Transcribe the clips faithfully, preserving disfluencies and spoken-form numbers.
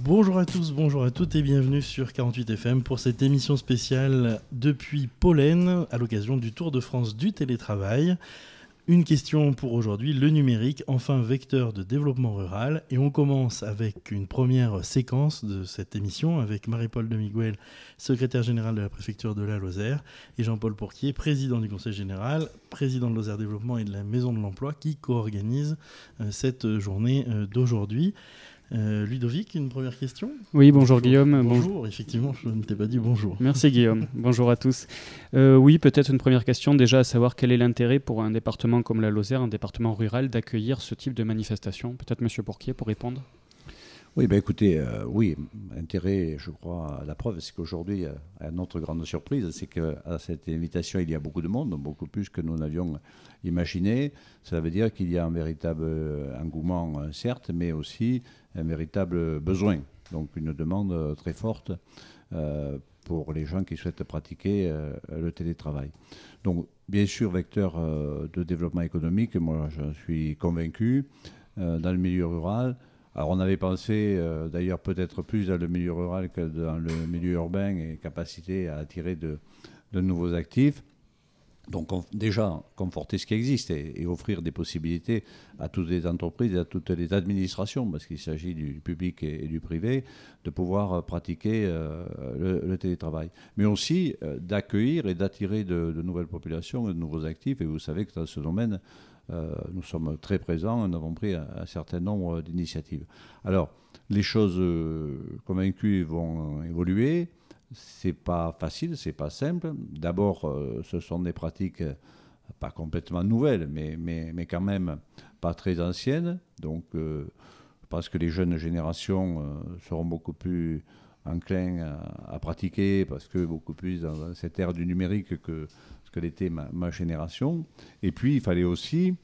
Bonjour à tous, bonjour à toutes et bienvenue sur quarante-huit F M pour cette émission spéciale depuis Pollen à l'occasion du Tour de France du télétravail. Une question pour aujourd'hui, le numérique, enfin vecteur de développement rural. Et on commence avec une première séquence de cette émission avec Marie-Paul de Miguel, secrétaire générale de la préfecture de la Lozère, et Jean-Paul Pourquier, président du conseil général, président de Lozère Développement et de la Maison de l'Emploi, qui co-organise euh, cette journée euh, d'aujourd'hui. Euh, Ludovic, une première question ? Oui, bonjour, bonjour Guillaume. Bonjour, bonjour, effectivement, je ne t'ai pas dit bonjour. Merci Guillaume, bonjour à tous. Euh, oui, peut-être une première question, déjà à savoir quel est l'intérêt pour un département comme la Lozère, un département rural, d'accueillir ce type de manifestation ? Peut-être Monsieur Pourquier pour répondre. Oui, ben écoutez, euh, oui, intérêt, je crois, la preuve, c'est qu'aujourd'hui, euh, notre grande surprise, c'est qu'à cette invitation, il y a beaucoup de monde, beaucoup plus que nous n'avions imaginé. Ça veut dire qu'il y a un véritable engouement, certes, mais aussi un véritable besoin, donc une demande très forte euh, pour les gens qui souhaitent pratiquer euh, le télétravail. Donc, bien sûr, vecteur euh, de développement économique, moi, je suis convaincu, euh, dans le milieu rural. Alors on avait pensé euh, d'ailleurs peut-être plus dans le milieu rural que dans le milieu urbain et capacité à attirer de, de nouveaux actifs. Donc on, déjà conforter ce qui existe et, et offrir des possibilités à toutes les entreprises et à toutes les administrations, parce qu'il s'agit du public et, et du privé, de pouvoir pratiquer euh, le, le télétravail. Mais aussi euh, d'accueillir et d'attirer de, de nouvelles populations, de nouveaux actifs. Et vous savez que dans ce domaine, Euh, nous sommes très présents, nous avons pris un, un certain nombre d'initiatives. Alors, les choses euh, convaincues vont évoluer. C'est pas facile, c'est pas simple. D'abord, euh, ce sont des pratiques euh, pas complètement nouvelles, mais, mais, mais quand même pas très anciennes. Donc, euh, je pense que les jeunes générations euh, seront beaucoup plus enclins à, à pratiquer, parce que beaucoup plus dans cette ère du numérique que que l'était ma, ma génération. Et puis, il fallait aussi,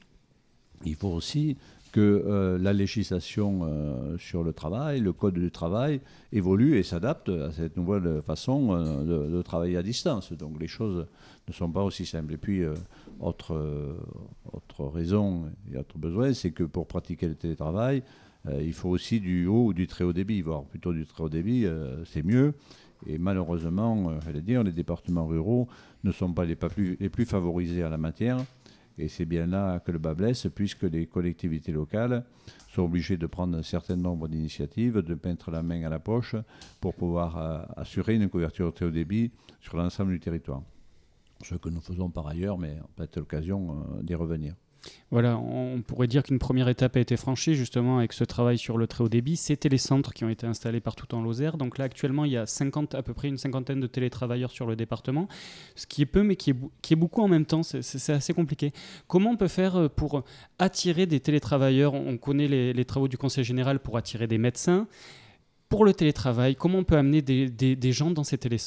il faut aussi que euh, la législation euh, sur le travail, le code du travail, évolue et s'adapte à cette nouvelle façon euh, de, de travailler à distance. Donc, les choses ne sont pas aussi simples. Et puis, euh, autre, euh, autre raison et autre besoin, c'est que pour pratiquer le télétravail, euh, il faut aussi du haut ou du très haut débit, voire plutôt du très haut débit, euh, c'est mieux. Et malheureusement, j'allais dire, les départements ruraux ne sont pas les, pas plus, les plus favorisés en la matière. Et c'est bien là que le bas blesse, puisque les collectivités locales sont obligées de prendre un certain nombre d'initiatives, de mettre la main à la poche pour pouvoir euh, assurer une couverture très haut débit sur l'ensemble du territoire. Ce que nous faisons par ailleurs, mais peut-être l'occasion euh, d'y revenir. Voilà, on pourrait dire qu'une première étape a été franchie justement avec ce travail sur le très haut débit. Ces télécentres qui ont été installés partout en Lozère. Donc là, actuellement, il y a cinquante, à peu près une cinquantaine de télétravailleurs sur le département, ce qui est peu, mais qui est, qui est beaucoup en même temps. C'est, c'est assez compliqué. Comment on peut faire pour attirer des télétravailleurs ? On connaît les, les travaux du Conseil général pour attirer des médecins. Pour le télétravail, comment on peut amener des, des, des gens dans ces télécentres ?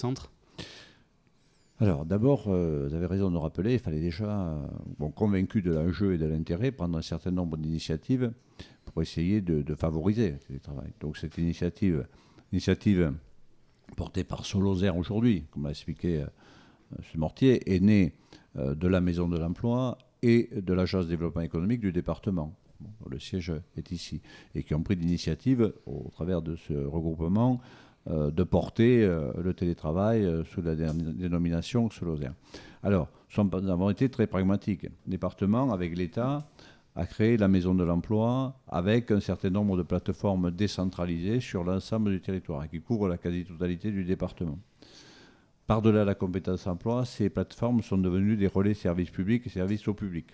Alors d'abord, euh, vous avez raison de rappeler, il fallait déjà, euh, bon, convaincu de l'enjeu et de l'intérêt, prendre un certain nombre d'initiatives pour essayer de, de favoriser le télétravail. Donc cette initiative, initiative portée par Solozère aujourd'hui, comme l'a expliqué euh, M. Mortier, est née euh, de la Maison de l'Emploi et de l'Agence de développement économique du département. Bon, le siège est ici. Et qui ont pris l'initiative, au travers de ce regroupement, Euh, de porter euh, le télétravail euh, sous la dé- dénomination Solozère. Alors, nous avons été très pragmatiques. Le département, avec l'État, a créé la Maison de l'Emploi avec un certain nombre de plateformes décentralisées sur l'ensemble du territoire et qui couvrent la quasi-totalité du département. Par-delà la compétence emploi, ces plateformes sont devenues des relais services publics et services au public.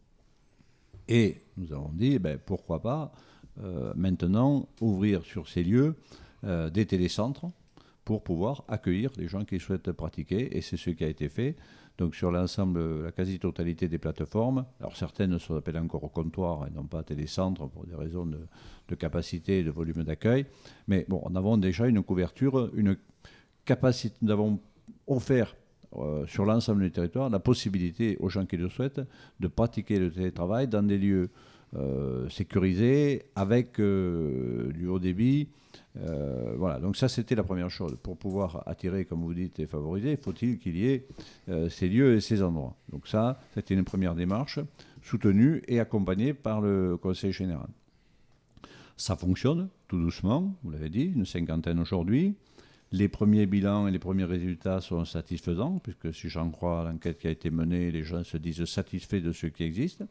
Et nous avons dit, ben, pourquoi pas euh, maintenant ouvrir sur ces lieux Euh, des télécentres pour pouvoir accueillir les gens qui souhaitent pratiquer, et c'est ce qui a été fait. Donc sur l'ensemble, la quasi-totalité des plateformes, alors certaines se appellent encore au comptoir et non pas télécentres pour des raisons de, de capacité et de volume d'accueil, mais bon, nous avons déjà une couverture, une capacité, nous avons offert euh, sur l'ensemble du territoire la possibilité aux gens qui le souhaitent de pratiquer le télétravail dans des lieux euh, sécurisés, avec euh, du haut débit. Euh, voilà, donc ça c'était la première chose. Pour pouvoir attirer, comme vous dites, et favoriser, faut-il qu'il y ait euh, ces lieux et ces endroits. Donc ça, c'était une première démarche soutenue et accompagnée par le Conseil général. Ça fonctionne tout doucement, vous l'avez dit, une cinquantaine aujourd'hui. Les premiers bilans et les premiers résultats sont satisfaisants, puisque si j'en crois à l'enquête qui a été menée, les gens se disent satisfaits de ce qui existe.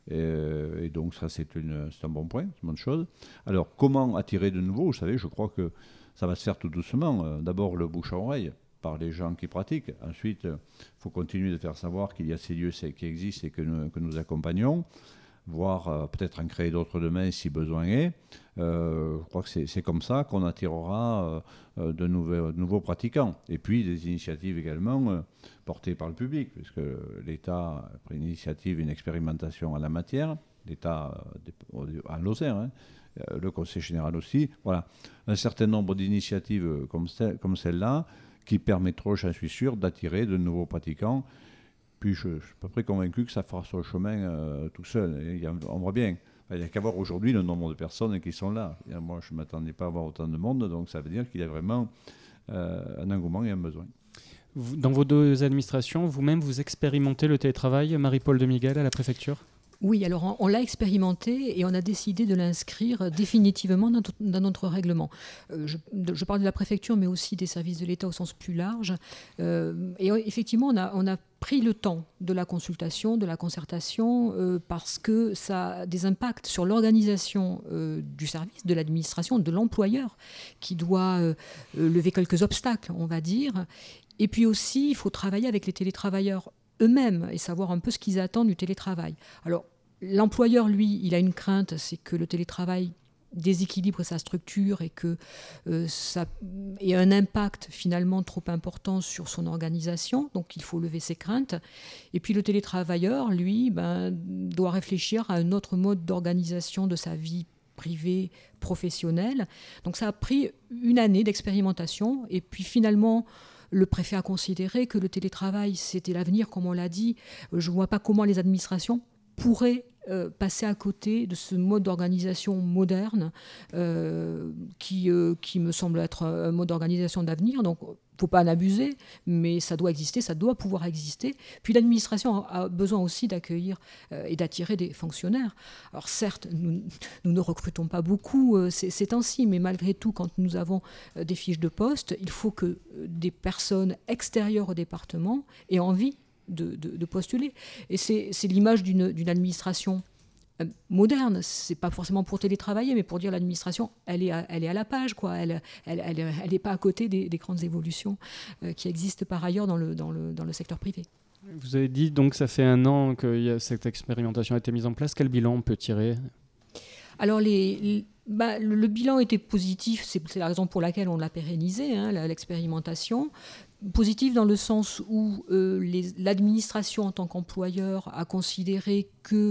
Et, et donc ça, c'est, une, c'est un bon point, c'est une bonne chose. Alors, comment attirer de nouveau ? Vous savez, je crois que ça va se faire tout doucement. D'abord, le bouche à oreille par les gens qui pratiquent. Ensuite, il faut continuer de faire savoir qu'il y a ces lieux qui existent et que nous, que nous accompagnons, voire euh, peut-être en créer d'autres demain si besoin est. Euh, je crois que c'est, c'est comme ça qu'on attirera euh, de, nouveaux, de nouveaux pratiquants. Et puis des initiatives également euh, portées par le public, puisque l'État a pris une initiative, une expérimentation en la matière, l'État euh, en Lozère, hein, euh, le Conseil général aussi. Voilà, un certain nombre d'initiatives comme, ce, comme celle-là qui permettront, j'en suis sûr, d'attirer de nouveaux pratiquants. Puis je, je suis à peu près convaincu que ça fera son chemin euh, tout seul. Et il y a, on voit bien. Il n'y a qu'à voir aujourd'hui le nombre de personnes qui sont là. Et moi, je ne m'attendais pas à voir autant de monde, donc ça veut dire qu'il y a vraiment euh, un engouement et un besoin. Dans vos deux administrations, vous-même, vous expérimentez le télétravail, Marie-Paule de Miguel, à la préfecture ? Oui, alors on, on l'a expérimenté et on a décidé de l'inscrire définitivement dans, dans notre règlement. Euh, je, je parle de la préfecture, mais aussi des services de l'État au sens plus large. Euh, et effectivement, on a, on a pris le temps de la consultation, de la concertation, euh, parce que ça a des impacts sur l'organisation euh, du service, de l'administration, de l'employeur, qui doit euh, lever quelques obstacles, on va dire. Et puis aussi, il faut travailler avec les télétravailleurs eux-mêmes et savoir un peu ce qu'ils attendent du télétravail. Alors, l'employeur, lui, il a une crainte, c'est que le télétravail déséquilibre sa structure et que euh, ça ait un impact finalement trop important sur son organisation, donc il faut lever ses craintes. Et puis le télétravailleur, lui, ben, doit réfléchir à un autre mode d'organisation de sa vie privée, professionnelle. Donc ça a pris une année d'expérimentation et puis finalement, le préfet a considéré que le télétravail, c'était l'avenir, comme on l'a dit. Je ne vois pas comment les administrations pourraient euh, passer à côté de ce mode d'organisation moderne euh, qui, euh, qui me semble être un mode d'organisation d'avenir. Donc, il ne faut pas en abuser, mais ça doit exister, ça doit pouvoir exister. Puis l'administration a besoin aussi d'accueillir euh, et d'attirer des fonctionnaires. Alors certes, nous, nous ne recrutons pas beaucoup euh, ces, ces temps-ci, mais malgré tout, quand nous avons euh, des fiches de poste, il faut que euh, des personnes extérieures au département aient envie de, de, de postuler. Et c'est, c'est l'image d'une, d'une administration moderne, c'est pas forcément pour télétravailler, mais pour dire l'administration, elle est à, elle est à la page, quoi. Elle, elle, elle, elle est pas à côté des, des grandes évolutions euh, qui existent par ailleurs dans le, dans le, dans le secteur privé. Vous avez dit donc ça fait un an que y a, cette expérimentation a été mise en place. Quel bilan on peut tirer ? Alors les, les bah, le, le bilan était positif, c'est, c'est la raison pour laquelle on l'a pérennisé, hein, la, l'expérimentation. Positif dans le sens où euh, les, l'administration en tant qu'employeur a considéré qu'il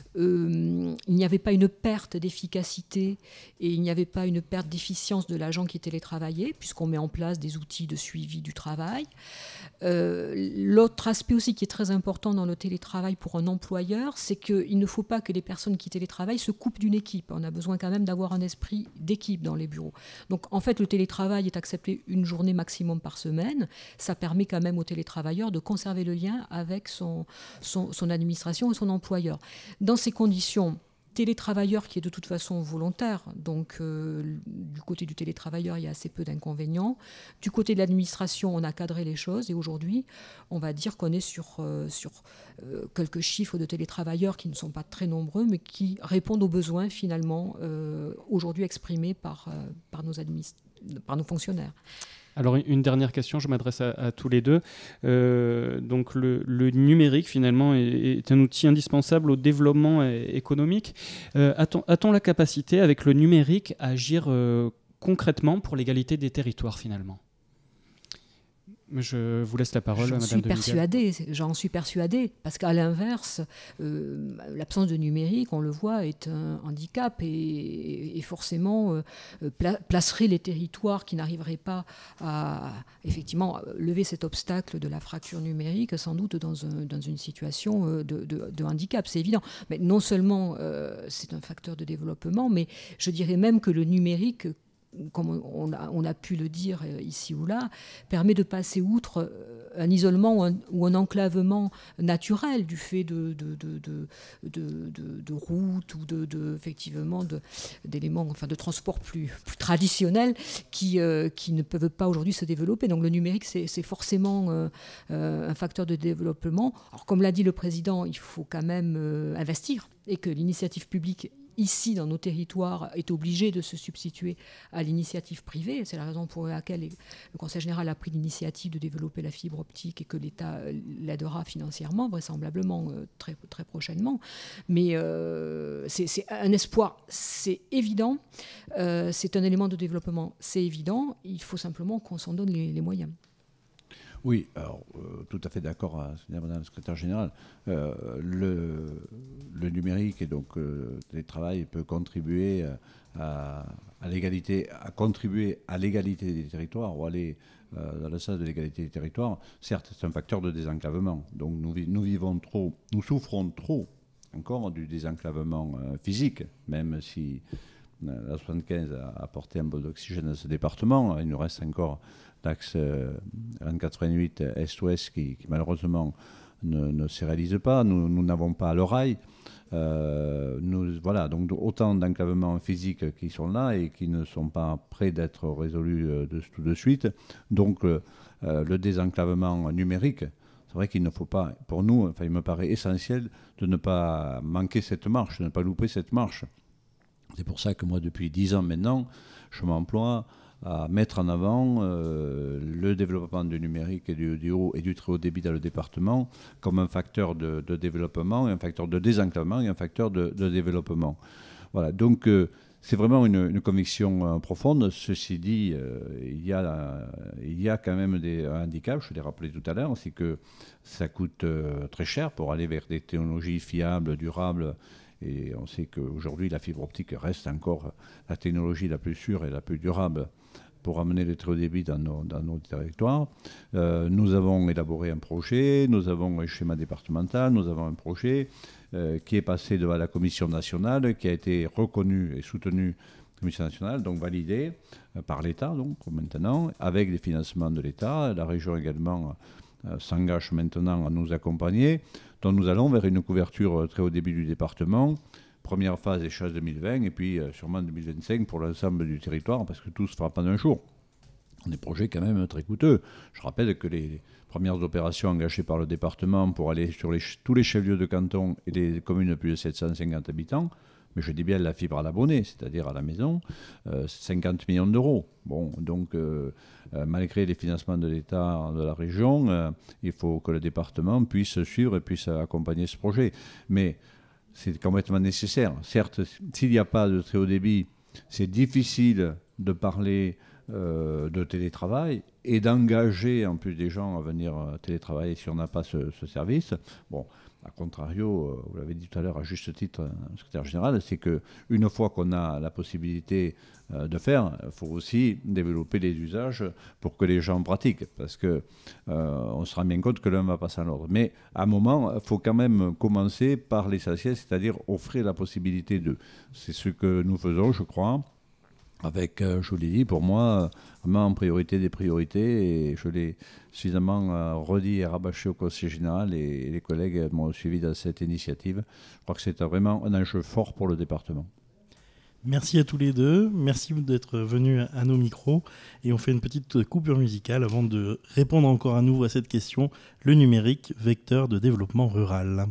euh, n'y avait pas une perte d'efficacité et il n'y avait pas une perte d'efficience de l'agent qui télétravaillait, puisqu'on met en place des outils de suivi du travail. Euh, l'autre aspect aussi qui est très important dans le télétravail pour un employeur, c'est qu'il ne faut pas que les personnes qui télétravaillent se coupent d'une équipe. On a besoin quand même d'avoir un esprit d'équipe dans les bureaux. Donc en fait, le télétravail est accepté une journée maximum par semaine. Ça permet quand même aux télétravailleurs de conserver le lien avec son, son, son administration et son employeur. Dans ces conditions, télétravailleur qui est de toute façon volontaire, donc euh, du côté du télétravailleur, il y a assez peu d'inconvénients. Du côté de l'administration, on a cadré les choses et aujourd'hui, on va dire qu'on est sur, euh, sur euh, quelques chiffres de télétravailleurs qui ne sont pas très nombreux, mais qui répondent aux besoins finalement euh, aujourd'hui exprimés par, euh, par, nos administ- par nos fonctionnaires. Alors une dernière question, je m'adresse à, à tous les deux. Euh, donc le, le numérique finalement est, est un outil indispensable au développement économique. Euh, a-t-on, a-t-on la capacité avec le numérique à agir euh, concrètement pour l'égalité des territoires finalement ? Je vous laisse la parole, j'en Madame suis de Miguel. persuadée, J'en suis persuadée, parce qu'à l'inverse, euh, l'absence de numérique, on le voit, est un handicap et, et forcément euh, pla- placerait les territoires qui n'arriveraient pas à effectivement lever cet obstacle de la fracture numérique, sans doute dans, un, dans une situation de, de, de handicap, c'est évident. Mais non seulement euh, c'est un facteur de développement, mais je dirais même que le numérique comme on a, on a pu le dire ici ou là, permet de passer outre un isolement ou un, ou un enclavement naturel du fait de, de, de, de, de, de, de routes ou de, de, effectivement de, d'éléments enfin, de transport plus, plus traditionnels qui, euh, qui ne peuvent pas aujourd'hui se développer. Donc le numérique, c'est, c'est forcément euh, euh, un facteur de développement. Alors comme l'a dit le président, il faut quand même euh, investir et que l'initiative publique ici, dans nos territoires, est obligé de se substituer à l'initiative privée. C'est la raison pour laquelle le Conseil général a pris l'initiative de développer la fibre optique et que l'État l'aidera financièrement, vraisemblablement très, très prochainement. Mais euh, c'est, c'est un espoir, c'est évident. Euh, c'est un élément de développement, c'est évident. Il faut simplement qu'on s'en donne les, les moyens. Oui, alors euh, tout à fait d'accord avec Madame la secrétaire générale. Euh, le, le numérique et donc euh, le télétravail peut contribuer à, à l'égalité, à contribuer à l'égalité des territoires ou aller euh, dans le sens de l'égalité des territoires. Certes, c'est un facteur de désenclavement. Donc nous, nous vivons trop, nous souffrons trop encore du désenclavement euh, physique, même si euh, la soixante-quinze a apporté un peu d'oxygène à ce département. Il nous reste encore l'axe euh, N quatre-vingt-huit Est-Ouest qui, qui malheureusement ne, ne se réalise pas. Nous, nous n'avons pas le rail. Euh, nous, voilà, donc autant d'enclavements physiques qui sont là et qui ne sont pas prêts d'être résolus euh, de, tout de suite. Donc euh, le désenclavement numérique, c'est vrai qu'il ne faut pas, pour nous, enfin, il me paraît essentiel de ne pas manquer cette marche, de ne pas louper cette marche. C'est pour ça que moi, depuis dix ans maintenant, je m'emploie à mettre en avant euh, le développement du numérique et du, du haut et du très haut débit dans le département comme un facteur de, de développement, un facteur de désenclavement et un facteur de, de développement. Voilà, donc euh, c'est vraiment une, une conviction euh, profonde. Ceci dit, euh, il, y a, euh, il y a quand même des handicaps, je l'ai rappelé tout à l'heure, c'est que ça coûte euh, très cher pour aller vers des technologies fiables, durables. Et on sait qu'aujourd'hui, la fibre optique reste encore la technologie la plus sûre et la plus durable pour amener le très haut débit dans nos, dans nos territoires. Euh, nous avons élaboré un projet, nous avons un schéma départemental, nous avons un projet euh, qui est passé devant la Commission nationale, qui a été reconnu et soutenu la Commission nationale, donc validé euh, par l'État, donc maintenant, avec des financements de l'État. La région également euh, s'engage maintenant à nous accompagner. Donc nous allons vers une couverture très haut débit du département. Première phase échéance deux mille vingt et puis euh, sûrement deux mille vingt-cinq pour l'ensemble du territoire parce que tout ne se fera pas d'un jour. On des projets quand même très coûteux. Je rappelle que les premières opérations engagées par le département pour aller sur les, tous les chefs-lieux de canton et les communes de plus de sept cent cinquante habitants, mais je dis bien la fibre à l'abonné, c'est-à-dire à la maison, euh, cinquante millions d'euros. Bon, donc euh, euh, malgré les financements de l'État, de la région, euh, il faut que le département puisse suivre et puisse accompagner ce projet. Mais c'est complètement nécessaire. Certes, s'il n'y a pas de très haut débit, c'est difficile de parler euh, de télétravail et d'engager en plus des gens à venir télétravailler si on n'a pas ce, ce service. Bon, a contrario, vous l'avez dit tout à l'heure à juste titre, secrétaire général, c'est qu'une fois qu'on a la possibilité de faire, il faut aussi développer les usages pour que les gens pratiquent, parce qu'on euh, se rend bien compte que l'un va passer à l'autre. Mais à un moment, il faut quand même commencer par l'essentiel, c'est-à-dire offrir la possibilité de. C'est ce que nous faisons, je crois, avec, euh, je vous l'ai dit, pour moi, vraiment en priorité des priorités, et je l'ai suffisamment euh, redit et rabâché au Conseil général, et, et les collègues m'ont suivi dans cette initiative. Je crois que c'est vraiment un enjeu fort pour le département. Merci à tous les deux, merci d'être venus à nos micros, et on fait une petite coupure musicale avant de répondre encore à nouveau à cette question, le numérique, vecteur de développement rural.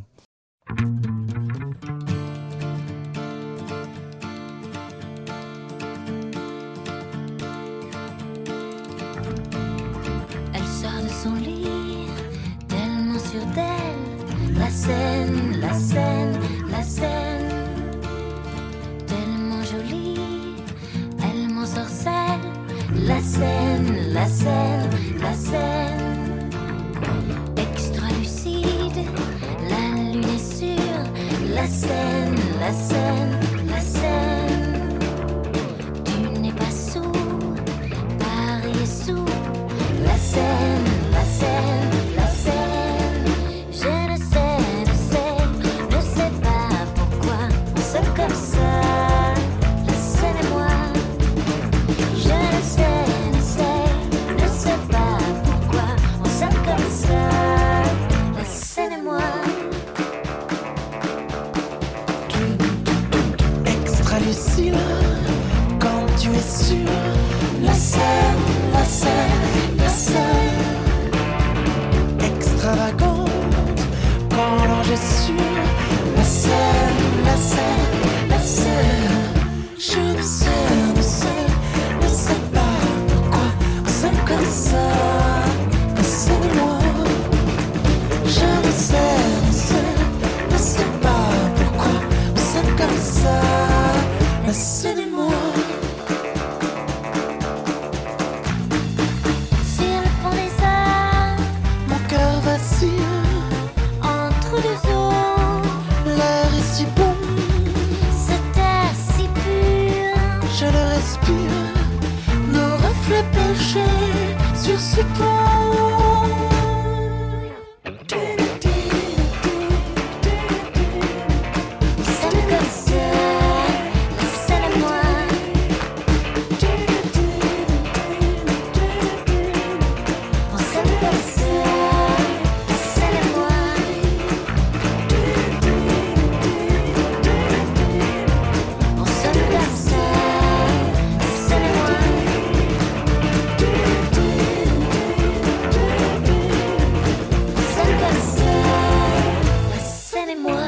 Son lit, tellement sûre d'elle, la scène, la scène, la scène, tellement jolie, elle m'ensorcelle, la scène, la scène, la scène, extra lucide, la lune est sûre, la scène, la scène, la scène, tu n'es pas sourd, Paris est sourd, la scène. La scène, la scène, je ne sais, ne sais, ne sais pas pourquoi on s'aime comme ça. La scène et moi, quand tu es sur la scène, la scène, la scène. Extravagante quand l'ange est sur la scène, la scène, la scène. Je ne sais, ne sais, ne sais pas pourquoi on s'aime comme ça. Mais c'est moi. Je ne sais, ne sais, ne sais pas pourquoi on s'aime comme ça. Mais c'est moi. Sur le pont des arts, Mon cœur vacille, entre deux eaux, l'air est si bon, cet air si pur. je le respire. Nos reflets penchés sur ce pont. C'est comme ça, la scène à moi. On s'aime comme ça, la scène à moi. On s'aime comme ça, la scène à moi. On s'aime comme ça, la scène et moi.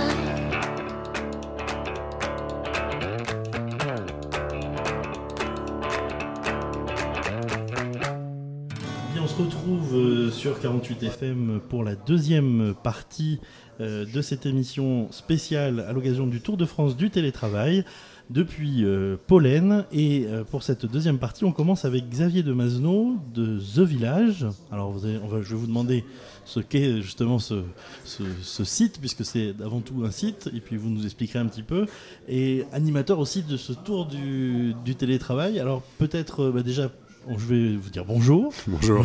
Bien, on se retrouve euh, sur quarante-huit F M pour la deuxième partie euh, de cette émission spéciale à l'occasion du Tour de France du télétravail depuis euh, Pollen. Et euh, pour cette deuxième partie, on commence avec Xavier de Masneau de The Village. Alors, vous avez- on va, je vais vous demander ce qu'est justement ce, ce, ce site, puisque c'est avant tout un site, et puis vous nous expliquerez un petit peu. Et animateur aussi de ce Tour du, du télétravail. Alors, peut-être euh, bah, déjà... Bon, je vais vous dire bonjour. Bonjour.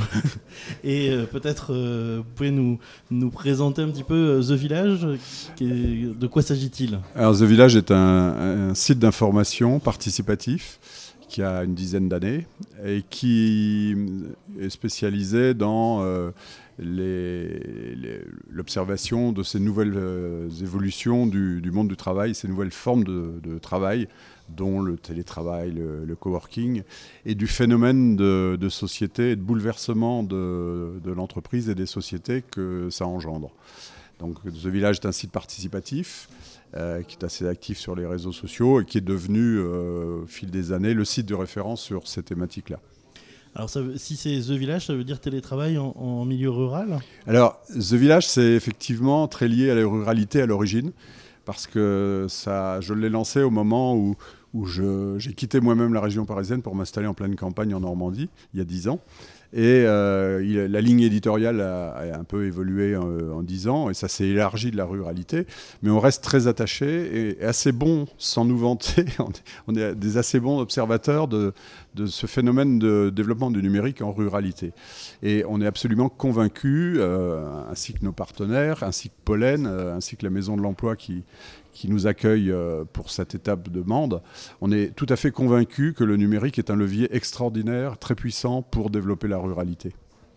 Et euh, peut-être euh, vous pouvez nous, nous présenter un petit peu euh, The Village. Qui est- de quoi s'agit-il? Alors, The Village est un, un site d'information participatif qui a une dizaine d'années et qui est spécialisé dans euh, les- les- l'observation de ces nouvelles euh, évolutions du, du monde du travail, ces nouvelles formes de, de travail, dont le télétravail, le, le coworking, et du phénomène de, de société et de bouleversement de, de l'entreprise et des sociétés que ça engendre. Donc, The Village est un site participatif euh, qui est assez actif sur les réseaux sociaux et qui est devenu, euh, au fil des années, le site de référence sur ces thématiques-là. Alors, ça veut- si c'est The Village, ça veut dire télétravail en, en milieu rural? Alors, The Village, c'est effectivement très lié à la ruralité à l'origine, parce que ça, je l'ai lancé au moment où, où je- j'ai quitté moi-même la région parisienne pour m'installer en pleine campagne en Normandie, il y a dix ans. Et euh, il- la ligne éditoriale a, a un peu évolué en, en dix ans, et ça s'est élargi de la ruralité. Mais on reste très attaché et assez bon, sans nous vanter, on est, on est des assez bons observateurs de, de ce phénomène de développement du numérique en ruralité. Et on est absolument convaincus, euh, ainsi que nos partenaires, ainsi que Pollen, euh, ainsi que la Maison de l'Emploi qui, qui nous accueille euh, pour cette étape de Mende, on est tout à fait convaincus que le numérique est un levier extraordinaire, très puissant pour développer la ruralité.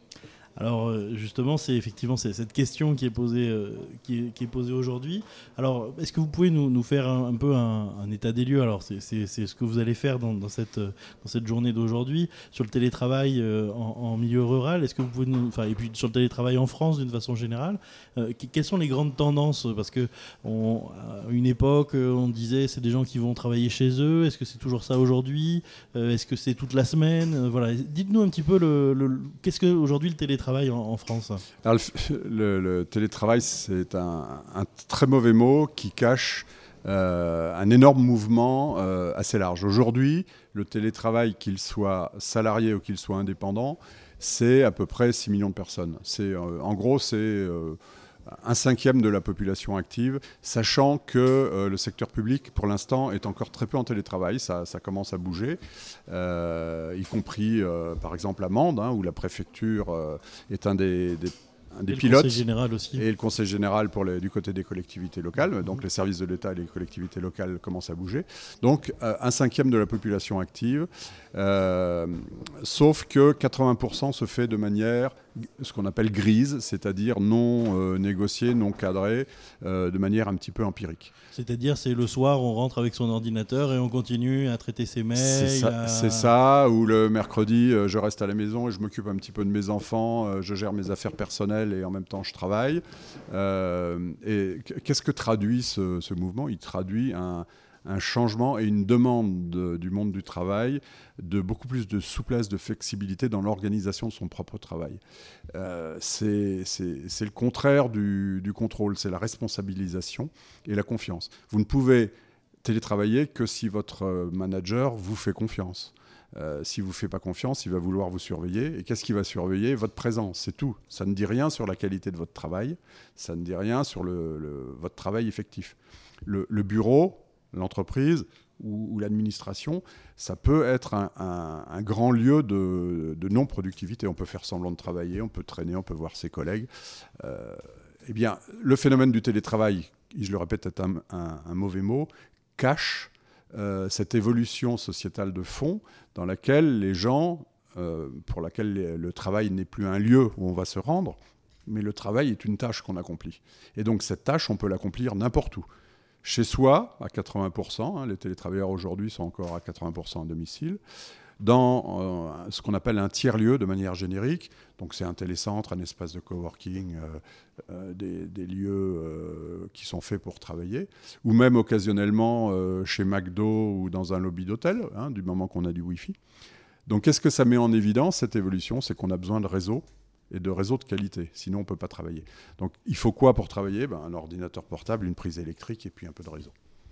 Alors euh, justement, c'est effectivement c'est cette question qui est posée, euh, qui est, qui est posée aujourd'hui. Alors, est-ce que vous pouvez nous, nous faire un, un peu un, un état des lieux? Alors, c'est, c'est, c'est ce que vous allez faire dans, dans cette, euh, dans cette journée d'aujourd'hui sur le télétravail euh, en, en milieu rural. Est-ce que vous pouvez nous, enfin, et puis sur le télétravail en France d'une façon générale, euh, que- quelles sont les grandes tendances? Parce que on, à une époque, euh, on disait c'est des gens qui vont travailler chez eux. Est-ce que c'est toujours ça aujourd'hui? Euh, Est-ce que c'est toute la semaine? Euh, Voilà, dites-nous un petit peu le, le- le- qu'est-ce que aujourd'hui le télétravail en, en France? Alors, le, le- le télétravail, c'est un, un très mauvais mot qui cache euh, un énorme mouvement euh, assez large. Aujourd'hui, le télétravail, qu'il soit salarié ou qu'il soit indépendant, c'est à peu près six millions de personnes. C'est, euh, en gros, c'est euh, un cinquième de la population active, sachant que euh, le secteur public, pour l'instant, est encore très peu en télétravail. Ça, ça commence à bouger, euh, y compris, euh, par exemple, à Mende, hein, où la préfecture euh, est un des, des, un des Et le pilotes. Conseil général aussi. Et le Conseil général pour les, du côté des collectivités locales. Donc les services de l'État et les collectivités locales commencent à bouger. Donc euh, un cinquième de la population active. Euh, sauf que quatre-vingts pour cent se fait de manière ce qu'on appelle grise, c'est-à-dire non euh, négociée, non cadrée, euh, de manière un petit peu empirique. C'est-à-dire, c'est le soir, on rentre avec son ordinateur et on continue à traiter ses mails. C'est ça, à... c'est ça, ou le mercredi, euh, je reste à la maison et je m'occupe un petit peu de mes enfants, euh, je gère mes affaires personnelles et en même temps je travaille. Euh, et qu'est-ce que traduit ce, ce mouvement ? Il traduit un, un changement et une demande de, du monde du travail de beaucoup plus de souplesse, de flexibilité dans l'organisation de son propre travail. Euh, c'est, c'est, c'est le contraire du, du contrôle, c'est la responsabilisation et la confiance. Vous ne pouvez télétravailler que si votre manager vous fait confiance. Euh, s'il ne vous fait pas confiance, il va vouloir vous surveiller. Et qu'est-ce qu'il va surveiller ? Votre présence, c'est tout. Ça ne dit rien sur la qualité de votre travail, ça ne dit rien sur le, le, votre travail effectif. Le, le bureau, l'entreprise ou, ou l'administration, ça peut être un, un, un grand lieu de, de non-productivité. On peut faire semblant de travailler, on peut traîner, on peut voir ses collègues. Euh, eh bien, le phénomène du télétravail, je le répète, est un, un, un mauvais mot, cache euh, cette évolution sociétale de fond dans laquelle les gens, euh, pour laquelle les, le travail n'est plus un lieu où on va se rendre, mais le travail est une tâche qu'on accomplit. Et donc cette tâche, on peut l'accomplir n'importe où. Chez soi, à quatre-vingts pour cent, hein, les télétravailleurs aujourd'hui sont encore à quatre-vingts pour cent à domicile, dans euh, ce qu'on appelle un tiers-lieu de manière générique. Donc c'est un télécentre, un espace de coworking, euh, euh, des, des lieux euh, qui sont faits pour travailler, ou même occasionnellement euh, chez McDo ou dans un lobby d'hôtel, hein, du moment qu'on a du Wi-Fi. Donc qu'est-ce que ça met en évidence, cette évolution ? C'est qu'on a besoin de réseaux et de réseaux de qualité, sinon on ne peut pas travailler. Donc il faut quoi pour travailler ? Ben, un ordinateur portable, une prise électrique et puis un peu de réseau.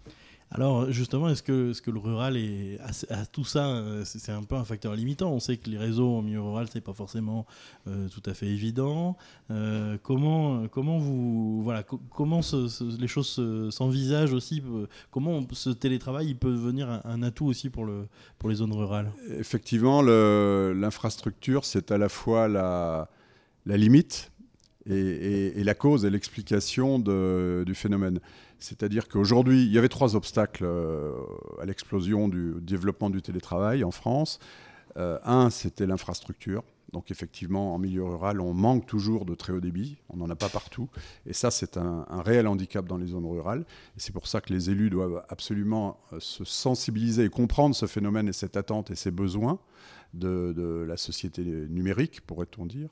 Alors justement, est-ce que, est-ce que le rural est à, à tout ça, c'est, c'est un peu un facteur limitant ? On sait que les réseaux en milieu rural, c'est pas forcément euh, tout à fait évident. Euh, comment, comment vous, voilà, co- comment ce, ce, les choses se, s'envisagent aussi ? Comment on, ce télétravail, il peut devenir un, un atout aussi pour le, pour les zones rurales ? Effectivement, le, l'infrastructure, c'est à la fois la la limite et, et, et la cause et l'explication de, du phénomène. C'est-à-dire qu'aujourd'hui, il y avait trois obstacles euh, à l'explosion du développement du télétravail en France. Euh, un, c'était l'infrastructure. Donc effectivement, en milieu rural, on manque toujours de très haut débit. On n'en a pas partout. Et ça, c'est un, un réel handicap dans les zones rurales. Et c'est pour ça que les élus doivent absolument se sensibiliser et comprendre ce phénomène et cette attente et ces besoins de, de la société numérique, pourrait-on dire.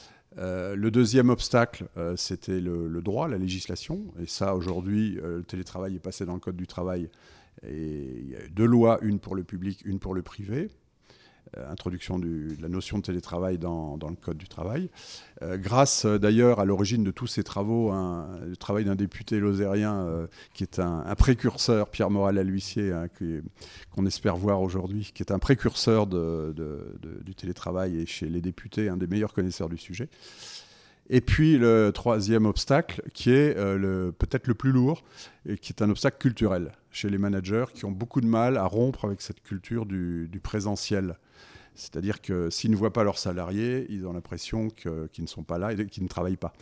Euh, le deuxième obstacle, euh, c'était le, le droit, la législation. Et ça, aujourd'hui, euh, le télétravail est passé dans le Code du travail. Et il y a deux lois, une pour le public, une pour le privé. Euh, introduction du, de la notion de télétravail dans, dans le Code du travail. Euh, grâce, euh, d'ailleurs, à l'origine de tous ces travaux, un, le travail d'un député lozérien euh, qui est un, un précurseur, Pierre Moral-L'Huissier, hein, qui, qu'on espère voir aujourd'hui, qui est un précurseur de, de, de, du télétravail et chez les députés, un des meilleurs connaisseurs du sujet. Et puis le troisième obstacle, qui est euh, le, peut-être le plus lourd, et qui est un obstacle culturel chez les managers qui ont beaucoup de mal à rompre avec cette culture du, du présentiel. C'est-à-dire que s'ils ne voient pas leurs salariés, ils ont l'impression que, qu'ils ne sont pas là et qu'ils ne travaillent pas.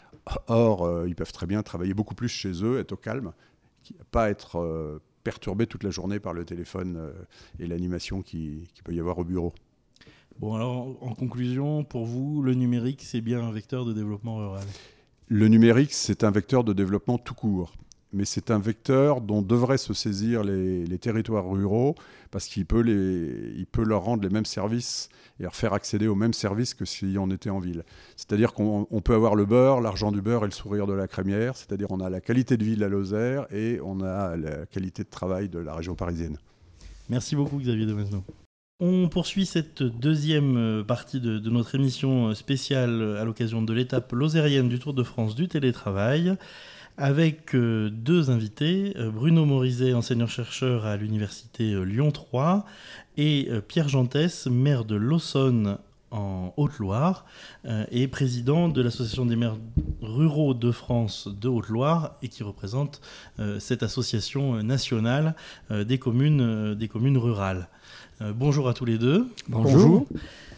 Or, euh, ils peuvent très bien travailler beaucoup plus chez eux, être au calme, pas être euh, perturbés toute la journée par le téléphone euh, et l'animation qui, qui peut y avoir au bureau. Bon, alors, en conclusion, pour vous, le numérique, c'est bien un vecteur de développement rural ? Le numérique, c'est un vecteur de développement tout court. Mais c'est un vecteur dont devraient se saisir les, les territoires ruraux parce qu'il peut, les, il peut leur rendre les mêmes services et leur faire accéder aux mêmes services que si on était en ville. C'est-à-dire qu'on on peut avoir le beurre, l'argent du beurre et le sourire de la crémière. C'est-à-dire qu'on a la qualité de vie de la Lozère et on a la qualité de travail de la région parisienne. Merci beaucoup Xavier Demesneau. On poursuit cette deuxième partie de, de notre émission spéciale à l'occasion de l'étape lozérienne du Tour de France du télétravail avec euh, deux invités, euh, Bruno Morizet, enseignant-chercheur à l'université euh, Lyon trois et euh, Pierre Gentès, maire de Laussonne en Haute-Loire euh, et président de l'association des maires ruraux de France de Haute-Loire et qui représente euh, cette association nationale euh, des communes, euh, des communes rurales. Euh, bonjour à tous les deux. Bonjour.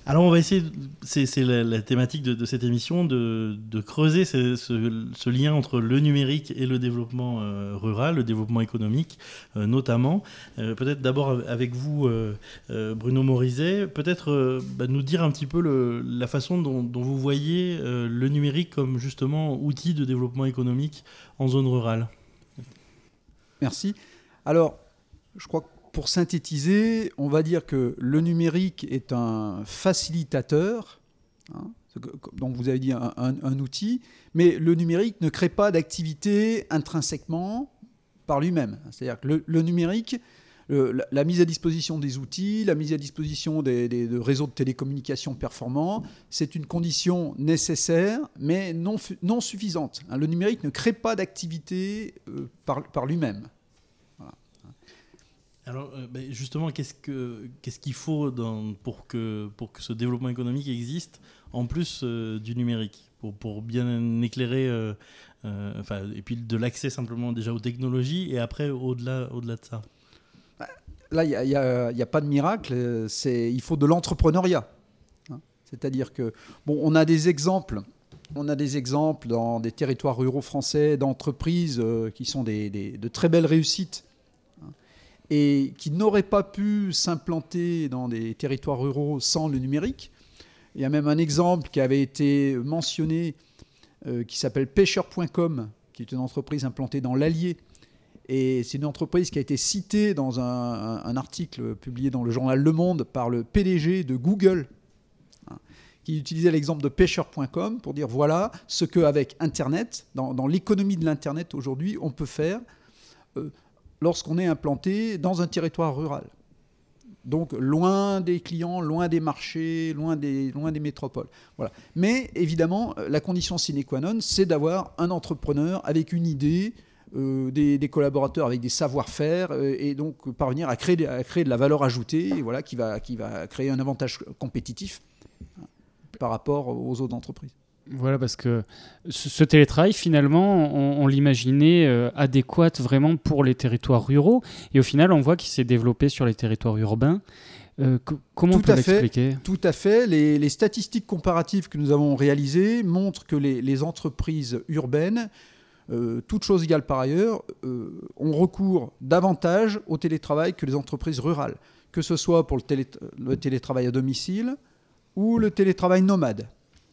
Alors on va essayer, c'est, c'est la, la thématique de, de cette émission, de, de creuser ce, ce, ce lien entre le numérique et le développement euh, rural, le développement économique euh, notamment. Euh, peut-être d'abord avec vous, euh, euh, Bruno Morizet, peut-être euh, bah, nous dire un petit peu le, la façon dont, dont vous voyez euh, le numérique comme justement outil de développement économique en zone rurale. Merci. Alors, je crois que pour synthétiser, on va dire que le numérique est un facilitateur, hein, donc vous avez dit un, un, un outil, mais le numérique ne crée pas d'activité intrinsèquement par lui-même. C'est-à-dire que le, le numérique, le, la, la mise à disposition des outils, la mise à disposition des, des de réseaux de télécommunications performants, c'est une condition nécessaire, mais non, non suffisante. Le numérique ne crée pas d'activité euh, par, par lui-même. Alors euh, ben justement, qu'est-ce, que, qu'est-ce qu'il faut dans, pour, que, pour que ce développement économique existe en plus euh, du numérique, pour, pour bien éclairer, euh, euh, enfin, et puis de l'accès simplement déjà aux technologies et après au-delà, au-delà de ça. Là, il n'y a, a, a pas de miracle, c'est, il faut de l'entrepreneuriat. Hein. C'est-à-dire que, bon, on a des exemples, on a des exemples dans des territoires ruraux français d'entreprises euh, qui sont des, des, de très belles réussites, et qui n'auraient pas pu s'implanter dans des territoires ruraux sans le numérique. Il y a même un exemple qui avait été mentionné, euh, qui s'appelle pêcheur point com, qui est une entreprise implantée dans l'Allier. Et c'est une entreprise qui a été citée dans un, un, un article publié dans le journal Le Monde par le P D G de Google, hein, qui utilisait l'exemple de pêcheur point com pour dire voilà ce qu'avec Internet, dans, dans l'économie de l'Internet aujourd'hui, on peut faire euh, lorsqu'on est implanté dans un territoire rural. Donc loin des clients, loin des marchés, loin des, loin des métropoles. Voilà. Mais évidemment, la condition sine qua non, c'est d'avoir un entrepreneur avec une idée, euh, des, des collaborateurs avec des savoir-faire, euh, et donc parvenir à créer, à créer de la valeur ajoutée, et voilà, qui va, qui va créer un avantage compétitif, hein, par rapport aux autres entreprises. Voilà, parce que ce, ce télétravail, finalement, on, on l'imaginait euh, adéquat vraiment pour les territoires ruraux. Et au final, on voit qu'il s'est développé sur les territoires urbains. Euh, c- comment Tout on peut à fait, l'expliquer ? Tout à fait. Les, les statistiques comparatives que nous avons réalisées montrent que les, les entreprises urbaines, euh, toutes choses égales par ailleurs, euh, ont recours davantage au télétravail que les entreprises rurales, que ce soit pour le, télé, le télétravail à domicile ou le télétravail nomade.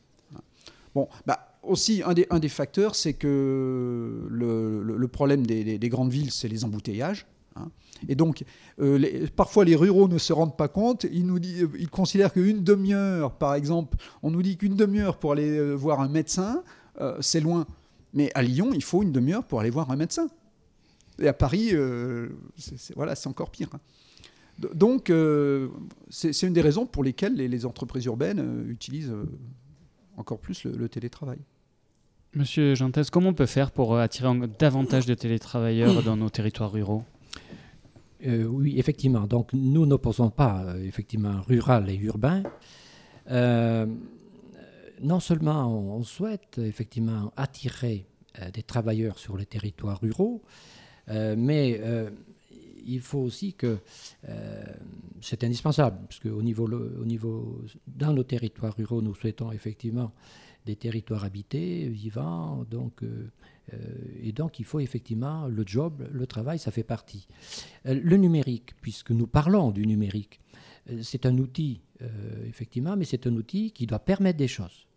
Bon, bah aussi, un des, un des facteurs, c'est que le, le, le problème des, des, des grandes villes, c'est les embouteillages. Hein. Et donc, euh, les, parfois, les ruraux ne se rendent pas compte. Ils, nous dit, ils considèrent qu'une demi-heure, par exemple, on nous dit qu'une demi-heure pour aller euh, voir un médecin, euh, c'est loin. Mais à Lyon, il faut une demi-heure pour aller voir un médecin. Et à Paris, euh, c'est, c'est, voilà, c'est encore pire. Hein. Donc, euh, c'est, c'est une des raisons pour lesquelles les, les entreprises urbaines euh, utilisent... Euh, encore plus le, le télétravail. Monsieur Gentès, comment on peut faire pour attirer davantage de télétravailleurs dans nos territoires ruraux ? euh, Oui, effectivement. Donc, nous n'opposons pas euh, effectivement rural et urbain. Euh, non seulement on, on souhaite effectivement attirer euh, des travailleurs sur les territoires ruraux, euh, mais euh, il faut aussi que euh, c'est indispensable, parce qu'au niveau, au niveau, dans nos territoires ruraux, nous souhaitons effectivement des territoires habités, vivants, donc, euh, euh, et donc il faut effectivement le job, le travail, ça fait partie. Euh, le numérique, puisque nous parlons du numérique, euh, c'est un outil, euh, effectivement, mais c'est un outil qui doit permettre des choses.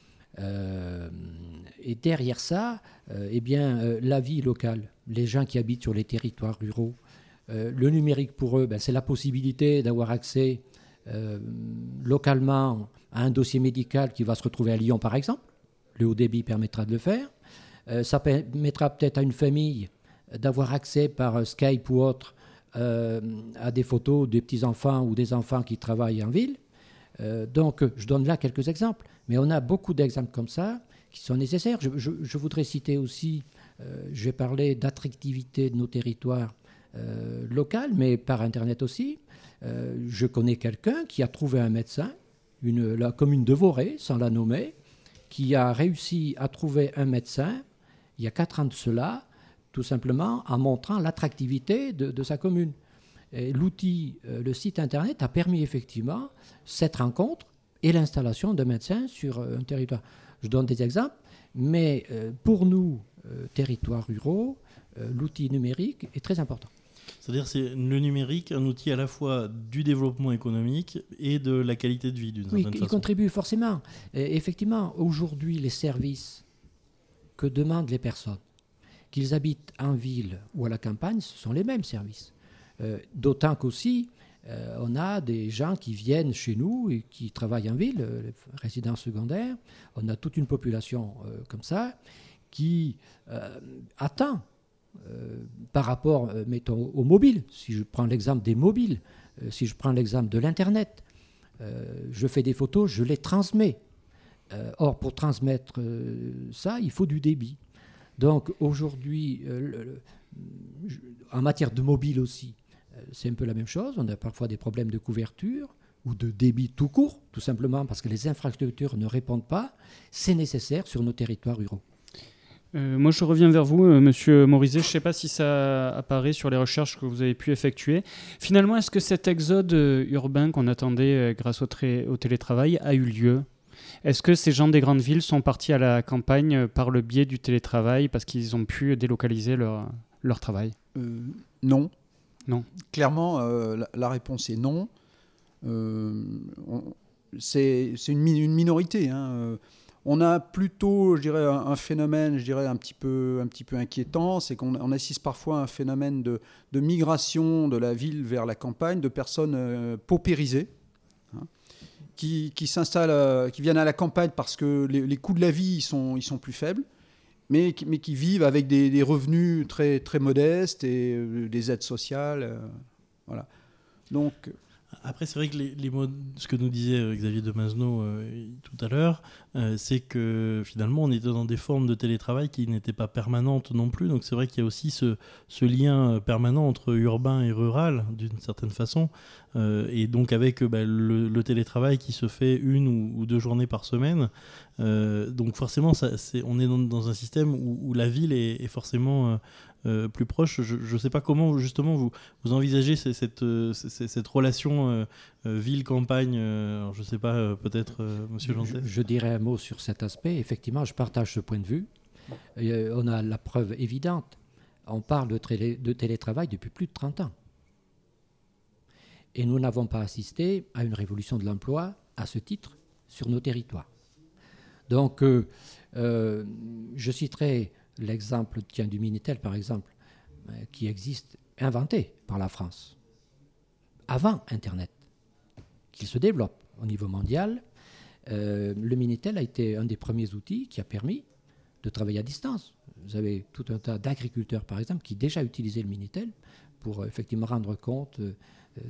Euh, et derrière ça, euh, eh bien, euh, la vie locale, les gens qui habitent sur les territoires ruraux, Euh, le numérique pour eux, ben, c'est la possibilité d'avoir accès euh, localement à un dossier médical qui va se retrouver à Lyon, par exemple. Le haut débit permettra de le faire. Euh, ça permettra peut-être à une famille d'avoir accès par Skype ou autre euh, à des photos des petits-enfants ou des enfants qui travaillent en ville. Euh, donc, je donne là quelques exemples. Mais on a beaucoup d'exemples comme ça qui sont nécessaires. Je, je, je voudrais citer aussi, euh, j'ai parlé d'attractivité de nos territoires Euh, local, mais par Internet aussi. Euh, je connais quelqu'un qui a trouvé un médecin, une, la commune de Voré, sans la nommer, qui a réussi à trouver un médecin, il y a quatre ans de cela, tout simplement en montrant l'attractivité de, de sa commune. Et l'outil, euh, le site Internet a permis effectivement cette rencontre et l'installation de médecins sur un territoire. Je donne des exemples, mais euh, pour nous, euh, territoires ruraux, euh, l'outil numérique est très important. C'est-à-dire c'est le numérique, un outil à la fois du développement économique et de la qualité de vie, d'une Oui, certaine il façon. contribue forcément. Et effectivement, aujourd'hui, les services que demandent les personnes, qu'ils habitent en ville ou à la campagne, ce sont les mêmes services. Euh, d'autant qu'aussi, euh, on a des gens qui viennent chez nous et qui travaillent en ville, euh, les résidents secondaires. On a toute une population euh, comme ça qui euh, attend euh, par rapport, euh, mettons, aux mobiles. Si je prends l'exemple des mobiles, euh, si je prends l'exemple de l'Internet, euh, je fais des photos, je les transmets. Euh, or, pour transmettre euh, ça, il faut du débit. Donc aujourd'hui, euh, le, le, en matière de mobile aussi, euh, c'est un peu la même chose. On a parfois des problèmes de couverture ou de débit tout court, tout simplement parce que les infrastructures ne répondent pas. C'est nécessaire sur nos territoires ruraux. Euh, moi, je reviens vers vous, euh, Monsieur Morizet. Je ne sais pas si ça apparaît sur les recherches que vous avez pu effectuer. Finalement, est-ce que cet exode euh, urbain qu'on attendait euh, grâce au, tra- au télétravail a eu lieu ? Est-ce que ces gens des grandes villes sont partis à la campagne par le biais du télétravail parce qu'ils ont pu délocaliser leur, leur travail ? euh, Non. Non. Clairement, euh, la, la réponse est non. Euh, on, c'est c'est une, une minorité. Hein. On a plutôt, je dirais, un, un phénomène, je dirais, un petit peu, un petit peu inquiétant, c'est qu'on on assiste parfois à un phénomène de, de migration de la ville vers la campagne de personnes euh, paupérisées. Hein. Qui, qui s'installent, euh, qui viennent à la campagne parce que les, les coûts de la vie ils sont, ils sont plus faibles, mais qui, mais qui vivent avec des, des revenus très, très modestes et euh, des aides sociales. Euh, voilà. Donc, Après, c'est vrai que les, les mots, ce que nous disait Xavier de Masneau euh, tout à l'heure, euh, c'est que finalement, on était dans des formes de télétravail qui n'étaient pas permanentes non plus. Donc, c'est vrai qu'il y a aussi ce, ce lien permanent entre urbain et rural, d'une certaine façon. Euh, et donc, avec euh, bah, le, le télétravail qui se fait une ou, ou deux journées par semaine. Euh, donc, forcément, ça, c'est, on est dans, dans un système où, où la ville est, est forcément... Euh, Euh, plus proche. Je ne sais pas comment justement vous, vous envisagez cette, cette, cette, cette relation euh, euh, ville-campagne. Euh, alors je ne sais pas, euh, peut-être euh, Monsieur Jeantet. Je, je dirais un mot sur cet aspect. Effectivement, je partage ce point de vue. Euh, on a la preuve évidente. On parle de, télé, de télétravail depuis plus de trente ans. Et nous n'avons pas assisté à une révolution de l'emploi à ce titre sur nos territoires. Donc, euh, euh, je citerai l'exemple tiens, du Minitel, par exemple, euh, qui existe, inventé par la France, avant Internet, qu'il se développe au niveau mondial. Euh, le Minitel a été un des premiers outils qui a permis de travailler à distance. Vous avez tout un tas d'agriculteurs, par exemple, qui déjà utilisaient le Minitel pour euh, effectivement rendre compte euh,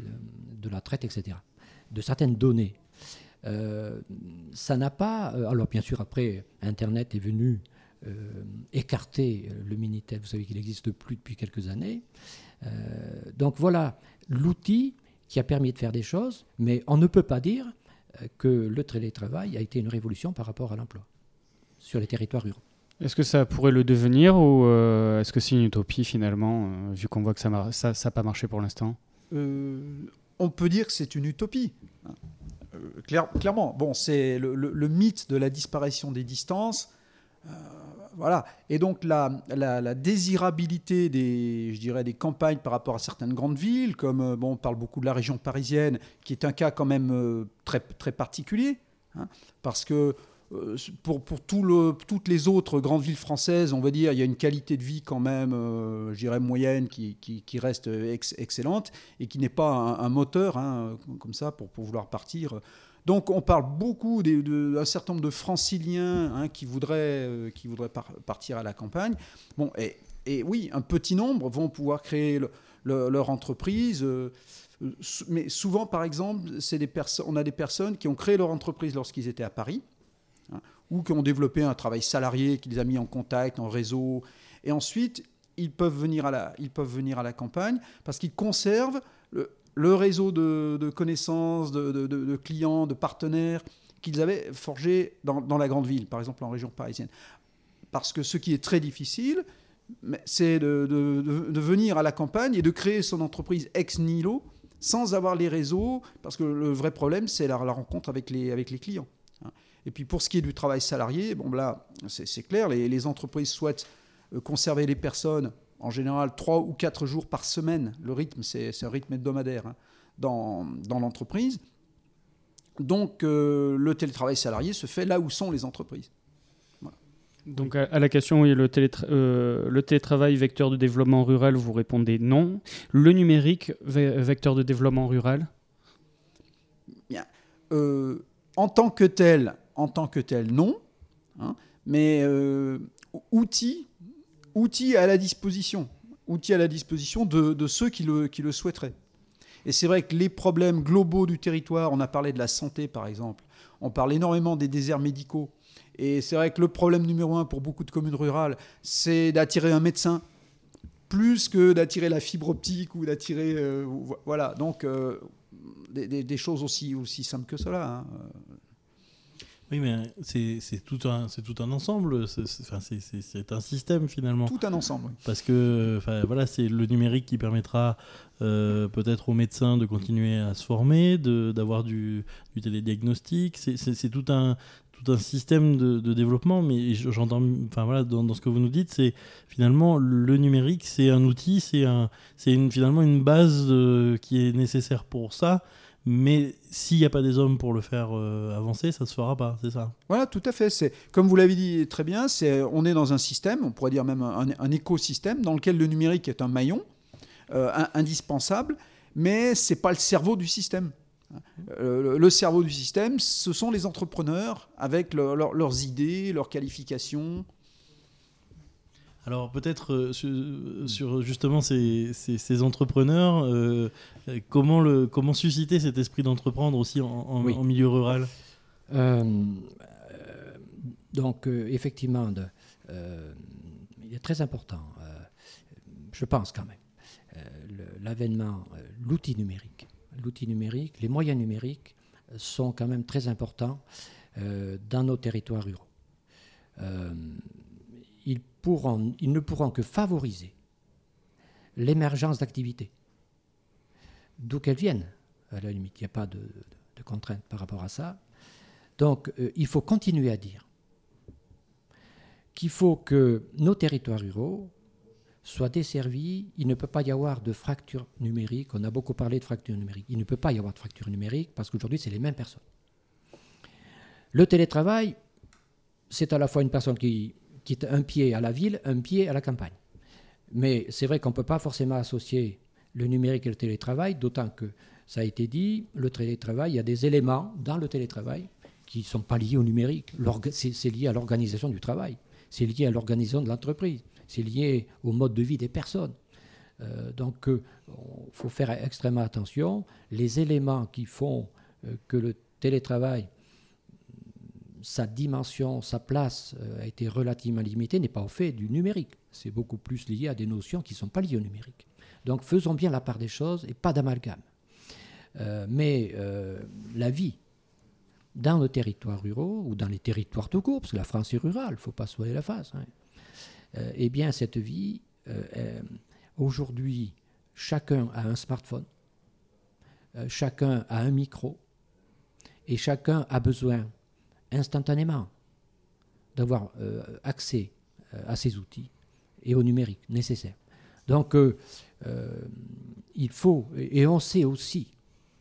de la traite, et cetera, de certaines données. Euh, ça n'a pas... Euh, alors, bien sûr, après, Internet est venu Euh, écarter le Minitel, vous savez qu'il n'existe plus depuis quelques années. Euh, donc voilà l'outil qui a permis de faire des choses, mais on ne peut pas dire euh, que le télétravail a été une révolution par rapport à l'emploi sur les territoires ruraux. Est-ce que ça pourrait le devenir ou euh, est-ce que c'est une utopie finalement, euh, vu qu'on voit que ça n'a ça, ça pas marché pour l'instant ? euh, On peut dire que c'est une utopie. Euh, clair, clairement, bon, c'est le, le, le mythe de la disparition des distances. Euh, voilà. Et donc la, la, la désirabilité des, je dirais, des campagnes par rapport à certaines grandes villes, comme euh, bon, on parle beaucoup de la région parisienne, qui est un cas quand même euh, très, très particulier, hein, parce que euh, pour, pour tout le, toutes les autres grandes villes françaises, on va dire, il y a une qualité de vie quand même, euh, je dirais, moyenne, qui, qui, qui reste ex- excellente, et qui n'est pas un, un moteur, hein, comme ça, pour, pour vouloir partir. Donc on parle beaucoup d'un certain nombre de franciliens hein, qui voudraient, euh, qui voudraient par, partir à la campagne. Bon, et, et oui, un petit nombre vont pouvoir créer le, le, leur entreprise. Euh, mais souvent, par exemple, c'est des perso- on a des personnes qui ont créé leur entreprise lorsqu'ils étaient à Paris, hein, ou qui ont développé un travail salarié qui les a mis en contact, en réseau. Et ensuite, ils peuvent venir à la, ils peuvent venir à la campagne parce qu'ils conservent le, le réseau de, de connaissances, de, de, de clients, de partenaires qu'ils avaient forgé dans, dans la grande ville, par exemple en région parisienne. Parce que ce qui est très difficile, c'est de, de, de, de venir à la campagne et de créer son entreprise ex nihilo sans avoir les réseaux, parce que le vrai problème, c'est la, la rencontre avec les, avec les clients. Hein. Et puis pour ce qui est du travail salarié, bon, là, c'est, c'est clair, les, les entreprises souhaitent euh, conserver les personnes, en général, trois ou quatre jours par semaine. Le rythme, c'est, c'est un rythme hebdomadaire hein, dans, dans l'entreprise. Donc, euh, le télétravail salarié se fait là où sont les entreprises. Voilà. Donc, à, à la question, oui, le, télétra- euh, le télétravail vecteur de développement rural, vous répondez non. Le numérique ve- vecteur de développement rural ? Bien. Euh, en tant que tel, en tant que tel, non. Hein, mais euh, outils, outils à la disposition, outils à la disposition de, de ceux qui le, qui le souhaiteraient. Et c'est vrai que les problèmes globaux du territoire, on a parlé de la santé par exemple, on parle énormément des déserts médicaux. Et c'est vrai que le problème numéro un pour beaucoup de communes rurales, c'est d'attirer un médecin plus que d'attirer la fibre optique ou d'attirer... Euh, voilà, donc euh, des, des, des choses aussi, aussi simples que cela. Hein. Oui, mais c'est, c'est, tout, un, c'est tout un ensemble, c'est, c'est, enfin, c'est, c'est, c'est un système finalement. Tout un ensemble, oui. Parce que enfin, voilà, c'est le numérique qui permettra euh, peut-être aux médecins de continuer à se former, de, d'avoir du, du télédiagnostic. C'est, c'est, c'est tout, un, tout un système de, de développement, mais j'entends, enfin, voilà, dans, dans ce que vous nous dites, c'est finalement le numérique, c'est un outil, c'est, un, c'est une, finalement une base euh, qui est nécessaire pour ça. Mais s'il n'y a pas des hommes pour le faire euh, avancer, ça ne se fera pas, c'est ça ? Voilà, tout à fait. C'est, comme vous l'avez dit très bien, c'est, on est dans un système, on pourrait dire même un, un écosystème, dans lequel le numérique est un maillon euh, un, indispensable, mais ce n'est pas le cerveau du système. Euh, le, le cerveau du système, ce sont les entrepreneurs avec le, leur, leurs idées, leurs qualifications. Alors peut-être euh, sur, sur justement ces, ces, ces entrepreneurs, euh, comment, le, comment susciter cet esprit d'entreprendre aussi en, en, oui. en milieu rural ? euh, euh, Donc euh, effectivement, de, euh, il est très important, euh, je pense quand même, euh, le, l'avènement, euh, l'outil numérique, l'outil numérique, les moyens numériques sont quand même très importants euh, dans nos territoires ruraux. Euh, Ils, pourront, ils ne pourront que favoriser l'émergence d'activités, d'où qu'elles viennent. À la limite, il n'y a pas de, de, de contraintes par rapport à ça. Donc, euh, il faut continuer à dire qu'il faut que nos territoires ruraux soient desservis. Il ne peut pas y avoir de fracture numérique. On a beaucoup parlé de fracture numérique. Il ne peut pas y avoir de fracture numérique parce qu'aujourd'hui, c'est les mêmes personnes. Le télétravail, c'est à la fois une personne qui... qui est un pied à la ville, un pied à la campagne. Mais c'est vrai qu'on ne peut pas forcément associer le numérique et le télétravail, d'autant que, ça a été dit, le télétravail, il y a des éléments dans le télétravail qui ne sont pas liés au numérique. L'orga- c'est, c'est lié à l'organisation du travail, c'est lié à l'organisation de l'entreprise, c'est lié au mode de vie des personnes. Euh, donc, il euh, faut faire extrêmement attention. Les éléments qui font euh, que le télétravail, sa dimension, sa place euh, a été relativement limitée, n'est pas au fait du numérique. C'est beaucoup plus lié à des notions qui ne sont pas liées au numérique. Donc faisons bien la part des choses et pas d'amalgame. Euh, mais euh, la vie dans nos territoires ruraux, ou dans les territoires tout court, parce que la France est rurale, il ne faut pas se voiler la face, hein, euh, eh bien cette vie, euh, euh, aujourd'hui, chacun a un smartphone, euh, chacun a un micro, et chacun a besoin instantanément d'avoir euh, accès euh, à ces outils et au numérique nécessaire. Donc, euh, euh, il faut, et on sait aussi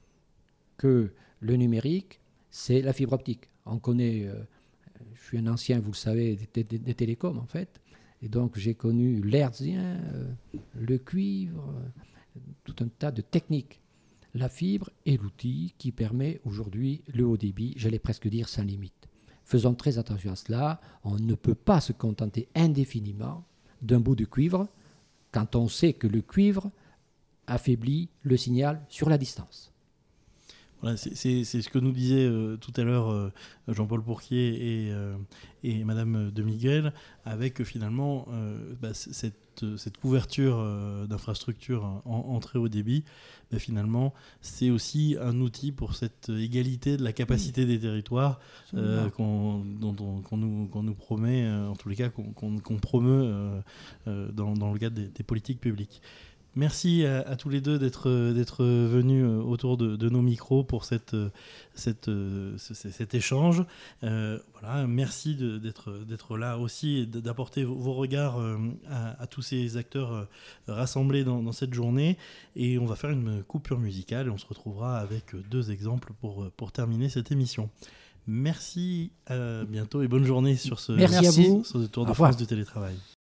que le numérique, c'est la fibre optique. On connaît, euh, je suis un ancien, vous le savez, des, des, des télécoms en fait, et donc j'ai connu l'hertzien, euh, le cuivre, euh, tout un tas de techniques. La fibre est l'outil qui permet aujourd'hui le haut débit, j'allais presque dire sans limite. Faisons très attention à cela. On ne peut pas se contenter indéfiniment d'un bout de cuivre quand on sait que le cuivre affaiblit le signal sur la distance. Voilà, c'est, c'est, c'est ce que nous disait euh, tout à l'heure euh, Jean-Paul Pourquier et, euh, et Madame de Miguel, avec euh, finalement euh, bah, cette, cette couverture euh, d'infrastructures en, en très haut débit. Bah, finalement, c'est aussi un outil pour cette égalité de la capacité des territoires euh, qu'on, dont on, qu'on, nous, qu'on nous promet, euh, en tous les cas qu'on, qu'on, qu'on promeut euh, euh, dans, dans le cadre des, des politiques publiques. Merci à, à tous les deux d'être, d'être venus autour de, de nos micros pour cette, cette, ce, cet échange. Euh, voilà, merci de, d'être, d'être là aussi et d'apporter vos, vos regards à, à tous ces acteurs rassemblés dans, dans cette journée. Et on va faire une coupure musicale et on se retrouvera avec deux exemples pour, pour terminer cette émission. Merci, à bientôt et bonne journée sur ce, Merci à vous. sur ce Tour de France du télétravail.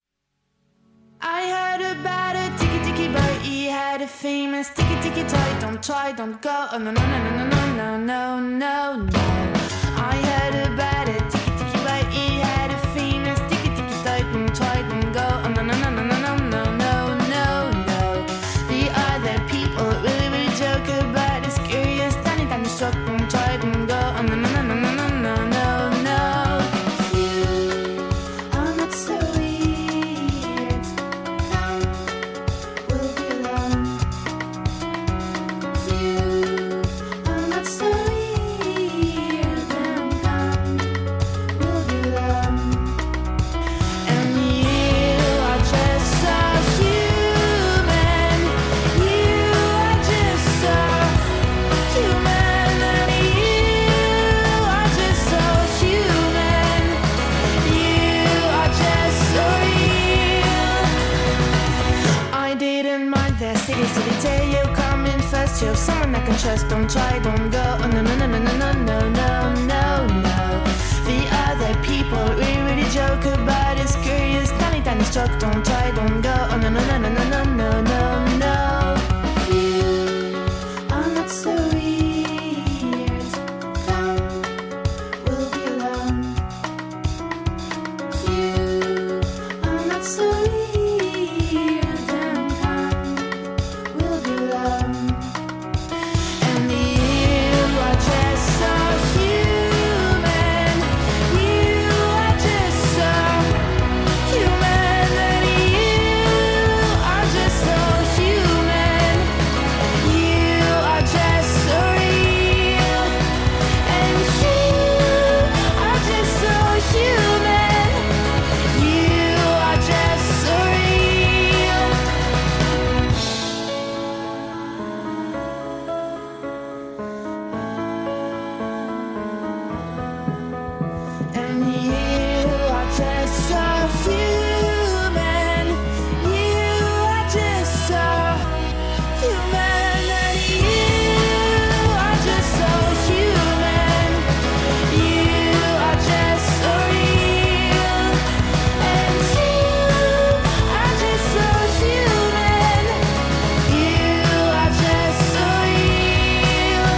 I heard about a ticky ticky boy, he had a famous ticky ticky toy. Don't try, don't go, oh no no no no no no no no. I heard about a ticky ticky boy, he had a famous ticky ticky toy. Don't try, don't go, oh no no no no no no no no no. The other people really really joke about his curious tiny tiny stroke. Don't try, don't go, oh no no no no no no no no. You are not so weird. Will be alone. You are not so weird. And come, will be alone. And you are just so human. You are just so human. And you are just so human. You are just so real. I didn't mind that city, city tell you coming first. You're someone I can trust. Don't try, don't go. Oh no no no no no no no no no no. The other people really really joke about his curious tiny tiny stroke. Don't try, don't go. Oh no no no no no no no no no. You are not so weird. Come, we'll be alone. You are not so weird. And come, we'll be alone. And you are just so human. You are just so human. And you are just so human. You are just so real. And you are just so human. You are just so real. And you are just so human. You are just so human. And you are just so human. You are just so real. And you are just so human. You are just so real.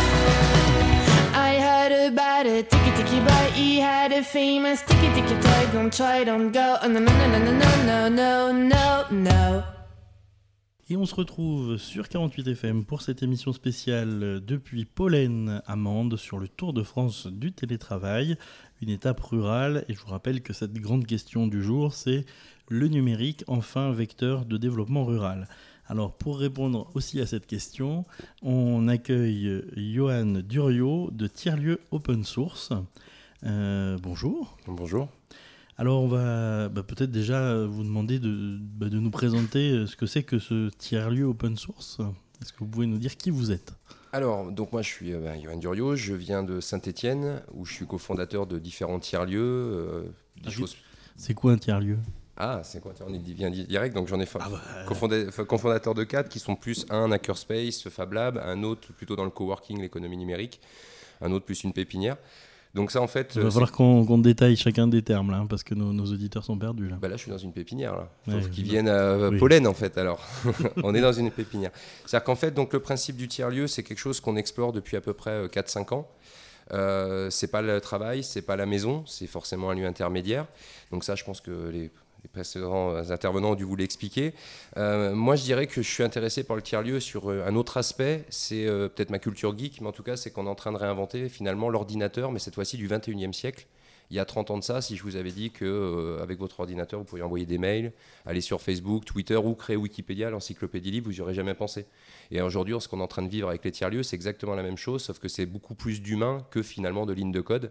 I heard about a ticky ticky boy, he had a famous ticky ticky toy. Don't try, don't go, oh no no no no no no no no no. Et on se retrouve sur quarante-huit F M pour cette émission spéciale depuis Pollen à Mende sur le Tour de France du télétravail, une étape rurale. Et je vous rappelle que cette grande question du jour, c'est le numérique, enfin vecteur de développement rural. Alors pour répondre aussi à cette question, on accueille Johan Duriot de Tiers-Lieux Open Source. Euh, bonjour. Bonjour. Alors on va bah, peut-être déjà vous demander de, bah, de nous présenter ce que c'est que ce tiers-lieu open source. Est-ce que vous pouvez nous dire qui vous êtes ? Alors, donc moi je suis euh, ben, Johan Duriot, je viens de Saint-Étienne où je suis cofondateur de différents tiers-lieux. Euh, des Ah, choses... C'est quoi un tiers-lieu ? Ah, c'est quoi ? On est bien direct, donc j'en ai fait Ah bah, cofonda- enfin, cofondateur de quatre qui sont plus un hackerspace, Fab Lab, un autre plutôt dans le coworking, l'économie numérique, un autre plus une pépinière. Donc ça en fait... Il va euh, falloir qu'on, qu'on détaille chacun des termes là, hein, parce que nos, nos auditeurs sont perdus là. Bah là, je suis dans une pépinière. Là. Faut Ouais, qu'ils oui. viennent à Oui. Pollen, en fait. Alors, on est dans une pépinière. C'est-à-dire qu'en fait, donc, le principe du tiers-lieu, c'est quelque chose qu'on explore depuis à peu près quatre cinq ans. Euh, c'est pas le travail, c'est pas la maison, c'est forcément un lieu intermédiaire. Donc ça, je pense que les, les précédents intervenants ont dû vous l'expliquer. Euh, moi, je dirais que je suis intéressé par le tiers-lieu sur un autre aspect. C'est euh, peut-être ma culture geek, mais en tout cas, c'est qu'on est en train de réinventer finalement l'ordinateur, mais cette fois-ci du vingt et unième siècle. Il y a trente ans de ça, si je vous avais dit qu'avec euh, votre ordinateur, vous pourriez envoyer des mails, aller sur Facebook, Twitter ou créer Wikipédia, l'encyclopédie libre, vous n'y aurez jamais pensé. Et aujourd'hui, ce qu'on est en train de vivre avec les tiers-lieux, c'est exactement la même chose, sauf que c'est beaucoup plus d'humain que finalement de lignes de code.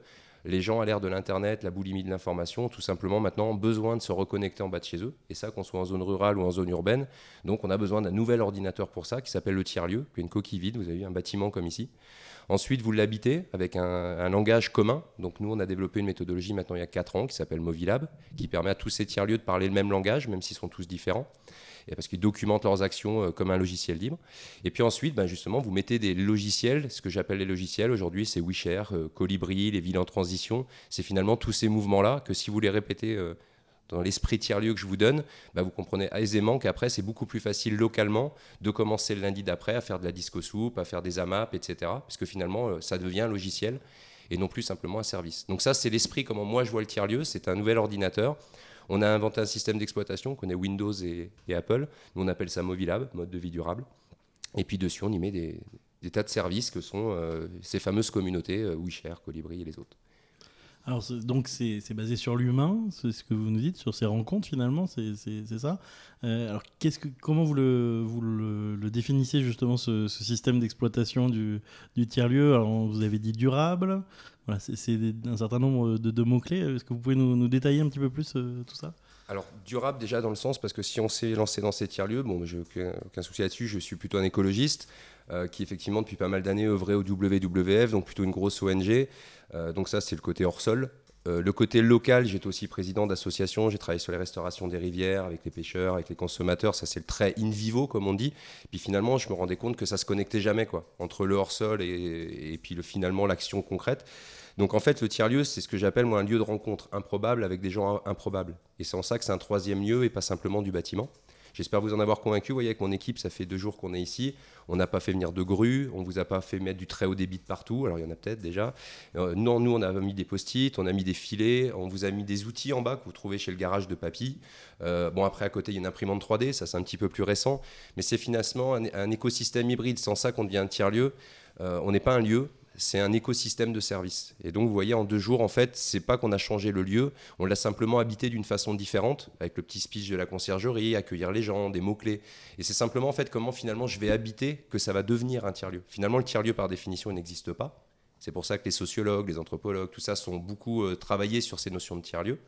Les gens à l'ère de l'Internet, la boulimie de l'information, ont tout simplement maintenant besoin de se reconnecter en bas de chez eux. Et ça, qu'on soit en zone rurale ou en zone urbaine. Donc on a besoin d'un nouvel ordinateur pour ça, qui s'appelle le tiers-lieu, qui est une coquille vide, vous avez vu, un bâtiment comme ici. Ensuite, vous l'habitez avec un, un langage commun. Donc nous, on a développé une méthodologie maintenant il y a quatre ans qui s'appelle Movilab, qui permet à tous ces tiers-lieux de parler le même langage, même s'ils sont tous différents. Et parce qu'ils documentent leurs actions euh, comme un logiciel libre. Et puis ensuite, ben justement, vous mettez des logiciels, ce que j'appelle les logiciels. Aujourd'hui, c'est WeShare, euh, Colibri, les villes en transition. C'est finalement tous ces mouvements-là que si vous les répétez euh, dans l'esprit tiers-lieu que je vous donne, ben vous comprenez aisément qu'après, c'est beaucoup plus facile localement de commencer le lundi d'après à faire de la disco soupe, à faire des A M A P, et cetera. Parce que finalement, euh, ça devient un logiciel et non plus simplement un service. Donc ça, c'est l'esprit, comment moi je vois le tiers-lieu. C'est un nouvel ordinateur. On a inventé un système d'exploitation, on connaît Windows et, et Apple. Nous, on appelle ça Movilab, mode de vie durable. Et puis dessus, on y met des, des tas de services que sont euh, ces fameuses communautés, euh, WeShare, Colibri et les autres. Alors, c'est- donc, c'est c'est basé sur l'humain, c'est ce que vous nous dites, sur ces rencontres, finalement, c'est c'est- c'est ça. Euh, alors, qu'est-ce que, comment vous le, vous le, le définissez, justement, ce, ce système d'exploitation du, du tiers-lieu? Alors, vous avez dit durable. Voilà, c'est c'est des- un certain nombre de, de mots-clés. Est-ce que vous pouvez nous, nous détailler un petit peu plus euh, tout ça? Alors, durable déjà dans le sens, parce que si on s'est lancé dans ces tiers-lieux, bon, j'ai aucun, aucun souci là-dessus, je suis plutôt un écologiste euh, qui effectivement depuis pas mal d'années œuvrait au W W F, donc plutôt une grosse O N G. Euh, donc ça, c'est le côté hors sol. Euh, le côté local, j'étais aussi président d'associations, j'ai travaillé sur les restaurations des rivières, avec les pêcheurs, avec les consommateurs, ça c'est le trait in vivo comme on dit. Et puis finalement, je me rendais compte que ça se connectait jamais, quoi, entre le hors sol et, et puis le, finalement l'action concrète. Donc en fait, le tiers-lieu, c'est ce que j'appelle moi un lieu de rencontre improbable avec des gens improbables. Et c'est en ça que c'est un troisième lieu et pas simplement du bâtiment. J'espère vous en avoir convaincu. Vous voyez, avec mon équipe, ça fait deux jours qu'on est ici. On n'a pas fait venir de grue, on ne vous a pas fait mettre du très haut débit de partout. Alors il y en a peut-être déjà. Euh, non, nous, on a mis des post-it, on a mis des filets, on vous a mis des outils en bas que vous trouvez chez le garage de Papy. Euh, bon, après, à côté, il y a une imprimante trois D, ça c'est un petit peu plus récent. Mais c'est finalement un, un écosystème hybride. C'est en ça qu'on devient un tiers-lieu. Euh, on n'est pas un lieu. C'est un écosystème de services. Et donc, vous voyez, en deux jours, en fait, c'est pas qu'on a changé le lieu, on l'a simplement habité d'une façon différente, avec le petit speech de la conciergerie, accueillir les gens, des mots-clés. Et c'est simplement, en fait, comment finalement je vais habiter que ça va devenir un tiers-lieu. Finalement, le tiers-lieu, par définition, il n'existe pas. C'est pour ça que les sociologues, les anthropologues, tout ça, sont beaucoup euh, travaillés sur ces notions de tiers-lieu.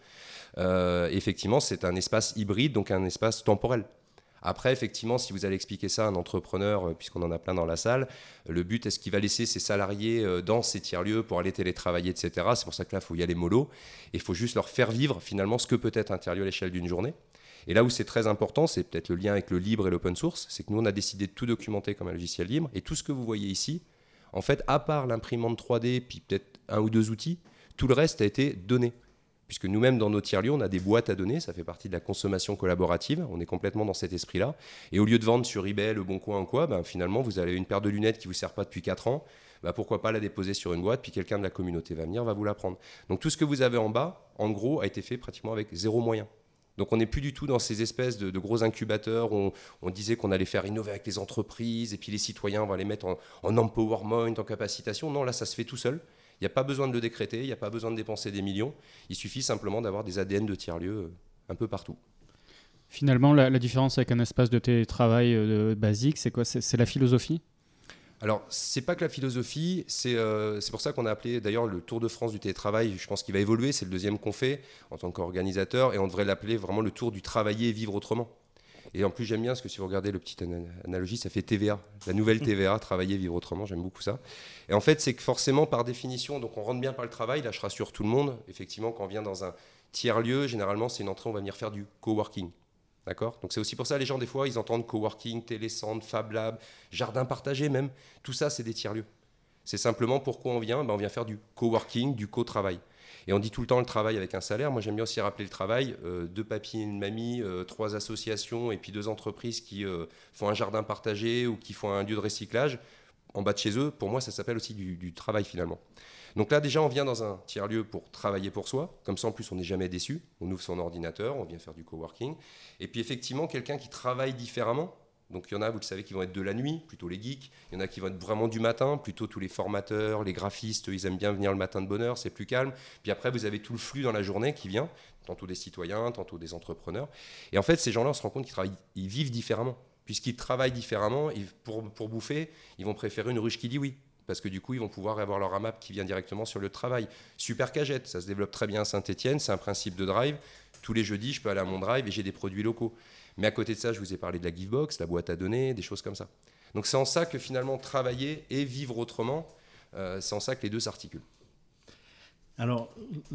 Euh, effectivement, c'est un espace hybride, donc un espace temporel. Après, effectivement, si vous allez expliquer ça à un entrepreneur, puisqu'on en a plein dans la salle, le but, est-ce qu'il va laisser ses salariés dans ces tiers-lieux pour aller télétravailler, et cetera. C'est pour ça que là, il faut y aller mollo. Et il faut juste leur faire vivre, finalement, ce que peut être un tiers-lieu à l'échelle d'une journée. Et là où c'est très important, c'est peut-être le lien avec le libre et l'open source, c'est que nous, on a décidé de tout documenter comme un logiciel libre. Et tout ce que vous voyez ici, en fait, à part l'imprimante trois D, puis peut-être un ou deux outils, tout le reste a été donné. Puisque nous-mêmes, dans nos tiers-lieux, on a des boîtes à données, ça fait partie de la consommation collaborative, on est complètement dans cet esprit-là. Et au lieu de vendre sur eBay, Le Bon Coin ou quoi, ben, finalement, vous avez une paire de lunettes qui ne vous sert pas depuis quatre ans, ben, pourquoi pas la déposer sur une boîte, puis quelqu'un de la communauté va venir, va vous la prendre. Donc tout ce que vous avez en bas, en gros, a été fait pratiquement avec zéro moyen. Donc on n'est plus du tout dans ces espèces de, de gros incubateurs où on, on disait qu'on allait faire innover avec les entreprises, et puis les citoyens, on va les mettre en, en empowerment, en capacitation. Non, là, ça se fait tout seul. Il n'y a pas besoin de le décréter, il n'y a pas besoin de dépenser des millions. Il suffit simplement d'avoir des A D N de tiers-lieux un peu partout. Finalement, la, la différence avec un espace de télétravail euh, basique, c'est quoi? C'est, c'est la philosophie? Alors, c'est pas que la philosophie, c'est, euh, c'est pour ça qu'on a appelé d'ailleurs le Tour de France du télétravail. Je pense qu'il va évoluer, c'est le deuxième qu'on fait en tant qu'organisateur, et on devrait l'appeler vraiment le Tour du travailler et vivre autrement. Et en plus, j'aime bien, parce que si vous regardez le petit analogie, ça fait T V A, la nouvelle T V A, travailler, vivre autrement, j'aime beaucoup ça. Et en fait, c'est que forcément, par définition, donc on rentre bien par le travail, là je rassure tout le monde, effectivement, quand on vient dans un tiers-lieu, généralement, c'est une entrée, on va venir faire du coworking. D'accord ? Donc c'est aussi pour ça, les gens, des fois, ils entendent coworking, télécentre, Fab Lab, jardin partagé même, tout ça, c'est des tiers-lieux. C'est simplement pourquoi on vient, ben, on vient faire du coworking, du co-travail. Et on dit tout le temps le travail avec un salaire. Moi, j'aime bien aussi rappeler le travail. Euh, deux papis et une mamie, euh, trois associations et puis deux entreprises qui euh, font un jardin partagé ou qui font un lieu de recyclage en bas de chez eux. Pour moi, ça s'appelle aussi du, du travail finalement. Donc là, déjà, on vient dans un tiers-lieu pour travailler pour soi. Comme ça, en plus, on n'est jamais déçu. On ouvre son ordinateur, on vient faire du coworking. Et puis, effectivement, quelqu'un qui travaille différemment. Donc il y en a, vous le savez, qui vont être de la nuit, plutôt les geeks. Il y en a qui vont être vraiment du matin, plutôt tous les formateurs, les graphistes, ils aiment bien venir le matin de bonne heure, c'est plus calme. Puis après, vous avez tout le flux dans la journée qui vient, tantôt des citoyens, tantôt des entrepreneurs. Et en fait, ces gens-là, on se rend compte qu'ils travaillent, ils vivent différemment. Puisqu'ils travaillent différemment, ils, pour, pour bouffer, ils vont préférer une ruche qui dit oui. parce que du coup, ils vont pouvoir avoir leur AMAP qui vient directement sur le lieu de travail. Super Cagette, ça se développe très bien à Saint-Étienne, c'est un principe de drive. Tous les jeudis, je peux aller à mon drive et j'ai des produits locaux. Mais à côté de ça, je vous ai parlé de la Givebox, la boîte à données, des choses comme ça. Donc c'est en ça que finalement, travailler et vivre autrement, euh, c'est en ça que les deux s'articulent. Alors,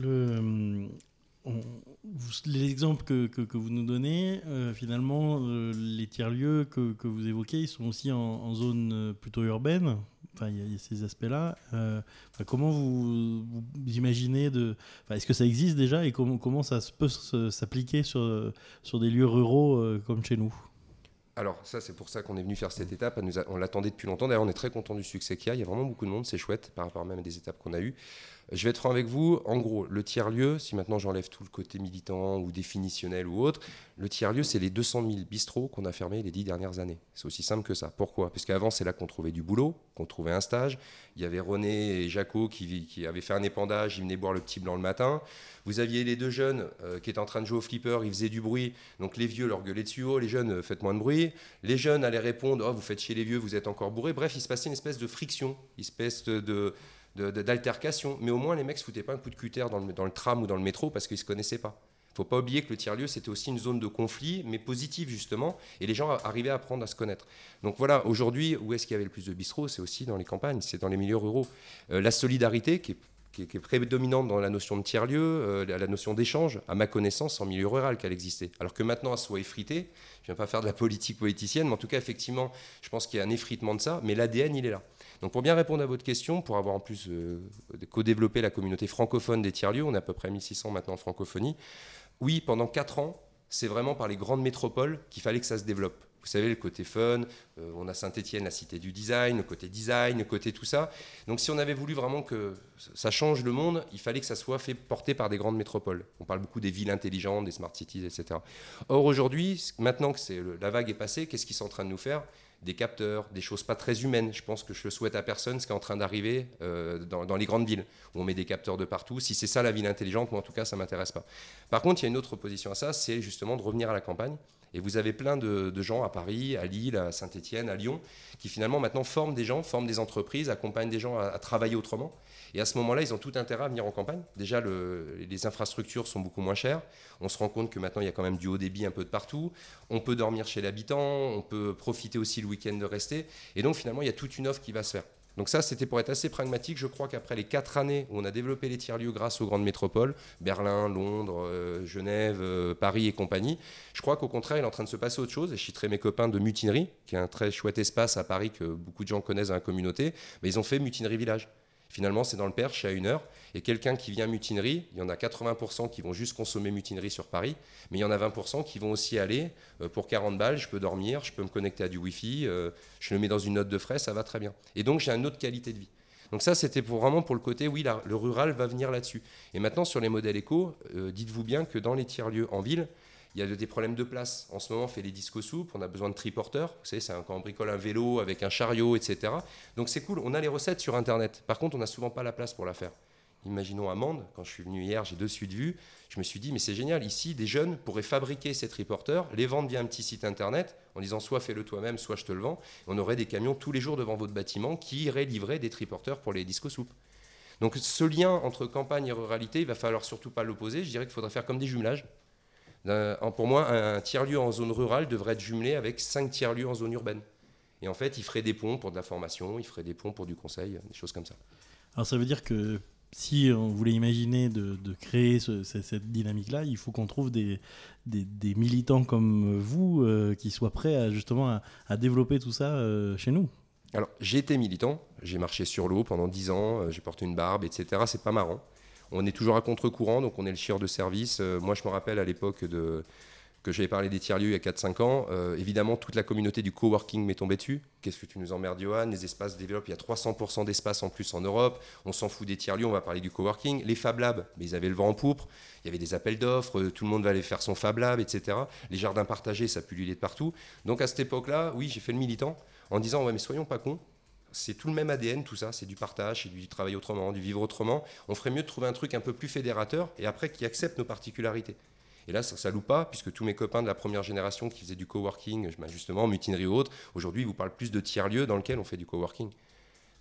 le, on, vous, les exemples que, que, que vous nous donnez, euh, finalement, euh, les tiers-lieux que, que vous évoquez, ils sont aussi en, en zone plutôt urbaine. Enfin, il y, y a ces aspects-là. Euh, enfin, comment vous, vous imaginez de... Enfin, est-ce que ça existe déjà et comment, comment ça peut s'appliquer sur, sur des lieux ruraux euh, comme chez nous ? Alors ça, c'est pour ça qu'on est venu faire cette étape. Nous a, on l'attendait depuis longtemps. D'ailleurs, on est très content du succès qu'il y a. Il y a vraiment beaucoup de monde, c'est chouette par rapport même à des étapes qu'on a eues. Je vais être franc avec vous. En gros, le tiers-lieu, si maintenant j'enlève tout le côté militant ou définitionnel ou autre, le tiers-lieu, c'est les deux cent mille bistrots qu'on a fermés les dix dernières années. C'est aussi simple que ça. Pourquoi ? Parce qu'avant, c'est là qu'on trouvait du boulot, qu'on trouvait un stage. Il y avait René et Jaco qui, qui avaient fait un épandage, ils venaient boire le petit blanc le matin. Vous aviez les deux jeunes euh, qui étaient en train de jouer au flipper, ils faisaient du bruit. Donc les vieux leur gueulaient dessus, oh les jeunes, euh, faites moins de bruit. Les jeunes allaient répondre, oh vous faites chier les vieux, vous êtes encore bourrés. Bref, il se passait une espèce de friction, une espèce de... de De, de, d'altercation, mais au moins les mecs se foutaient pas un coup de cutter dans le, dans le tram ou dans le métro parce qu'ils se connaissaient pas. Faut pas oublier que le tiers-lieu c'était aussi une zone de conflit, mais positive justement, et les gens arrivaient à apprendre à se connaître. Donc voilà, aujourd'hui, où est-ce qu'il y avait le plus de bistrots ? C'est aussi dans les campagnes, c'est dans les milieux ruraux. Euh, la solidarité qui est, qui, est, qui est prédominante dans la notion de tiers-lieu, euh, la notion d'échange, à ma connaissance, en milieu rural qu'elle existait. Alors que maintenant, elle soit effritée, je ne viens pas faire de la politique politicienne, mais en tout cas, effectivement, je pense qu'il y a un effritement de ça, mais l'A D N, il est là. Donc pour bien répondre à votre question, pour avoir en plus euh, co-développé la communauté francophone des tiers-lieux, on est à peu près mille six cents maintenant en francophonie, oui, pendant quatre ans, c'est vraiment par les grandes métropoles qu'il fallait que ça se développe. Vous savez, le côté fun, euh, on a Saint-Étienne, la cité du design, le côté design, le côté tout ça. Donc si on avait voulu vraiment que ça change le monde, il fallait que ça soit fait porter par des grandes métropoles. On parle beaucoup des villes intelligentes, des smart cities, et cetera. Or aujourd'hui, maintenant que c'est le, la vague est passée, qu'est-ce qu'ils sont en train de nous faire ? Des capteurs, des choses pas très humaines. Je pense que je le souhaite à personne, ce qui est en train d'arriver euh, dans, dans les grandes villes, où on met des capteurs de partout. Si c'est ça la ville intelligente, moi en tout cas, ça ne m'intéresse pas. Par contre, il y a une autre opposition à ça, c'est justement de revenir à la campagne. Et vous avez plein de, de gens à Paris, à Lille, à Saint-Étienne, à Lyon, qui finalement maintenant forment des gens, forment des entreprises, accompagnent des gens à, à travailler autrement. Et à ce moment-là, ils ont tout intérêt à venir en campagne. Déjà, le, les infrastructures sont beaucoup moins chères. On se rend compte que maintenant, il y a quand même du haut débit un peu de partout. On peut dormir chez l'habitant, on peut profiter aussi le week-end de rester. Et donc, finalement, il y a toute une offre qui va se faire. Donc ça, c'était pour être assez pragmatique. Je crois qu'après les quatre années où on a développé les tiers-lieux grâce aux grandes métropoles, Berlin, Londres, euh, Genève, euh, Paris et compagnie, je crois qu'au contraire, il est en train de se passer autre chose. Et je citerai mes copains de Mutinerie, qui est un très chouette espace à Paris que beaucoup de gens connaissent dans la communauté. Mais ils ont fait Mutinerie Village. Finalement, c'est dans le Perche, à une heure. Et quelqu'un qui vient Mutinerie, il y en a quatre-vingts pour cent qui vont juste consommer Mutinerie sur Paris, mais il y en a vingt pour cent qui vont aussi aller euh, pour quarante balles, je peux dormir, je peux me connecter à du Wi-Fi, euh, je le mets dans une note de frais, ça va très bien. Et donc, j'ai une autre qualité de vie. Donc ça, c'était pour, vraiment pour le côté, oui, la, le rural va venir là-dessus. Et maintenant, sur les modèles éco, euh, dites-vous bien que dans les tiers-lieux en ville, il y a des problèmes de place. En ce moment, on fait les disco soupes, on a besoin de triporteurs. Vous savez, c'est un, quand on bricole un vélo avec un chariot, et cetera. Donc c'est cool, on a les recettes sur Internet. Par contre, on n'a souvent pas la place pour la faire. Imaginons à Mende, quand je suis venu hier, j'ai de suite vu, je me suis dit, mais c'est génial, ici, des jeunes pourraient fabriquer ces triporteurs, les vendre via un petit site Internet, en disant soit fais-le toi-même, soit je te le vends. On aurait des camions tous les jours devant votre bâtiment qui iraient livrer des triporteurs pour les disco soupes. Donc ce lien entre campagne et ruralité, il va falloir surtout pas l'opposer. Je dirais qu'il faudrait faire comme des jumelages. Pour moi, un tiers-lieu en zone rurale devrait être jumelé avec cinq tiers-lieux en zone urbaine. Et en fait, il ferait des ponts pour de la formation, il ferait des ponts pour du conseil, des choses comme ça. Alors ça veut dire que si on voulait imaginer de, de créer ce, cette dynamique-là, il faut qu'on trouve des, des, des militants comme vous euh, qui soient prêts à, justement à, à développer tout ça euh, chez nous. Alors, j'ai été militant, j'ai marché sur l'eau pendant dix ans, euh, j'ai porté une barbe, et cetera. C'est pas marrant. On est toujours à contre-courant, donc on est le chieur de service. Euh, moi, je me rappelle à l'époque de, que j'avais parlé des tiers-lieux il y a quatre cinq ans. Euh, évidemment, toute la communauté du coworking m'est tombée dessus. Qu'est-ce que tu nous emmerdes, Johan ? Les espaces se développent, il y a trois cents pour cent d'espace en plus en Europe. On s'en fout des tiers-lieux, on va parler du coworking. Les Fab Labs, mais ils avaient le vent en poupe. Il y avait des appels d'offres, tout le monde va aller faire son Fab Lab, et cetera. Les jardins partagés, ça pullulait de partout. Donc à cette époque-là, oui, j'ai fait le militant en disant, ouais, mais soyons pas cons. C'est tout le même A D N, tout ça, c'est du partage, c'est du travail autrement, du vivre autrement. On ferait mieux de trouver un truc un peu plus fédérateur et après qui accepte nos particularités. Et là, ça ne loupe pas, puisque tous mes copains de la première génération qui faisaient du coworking, justement, Mutinerie ou autre, aujourd'hui, ils vous parlent plus de tiers-lieux dans lequel on fait du coworking.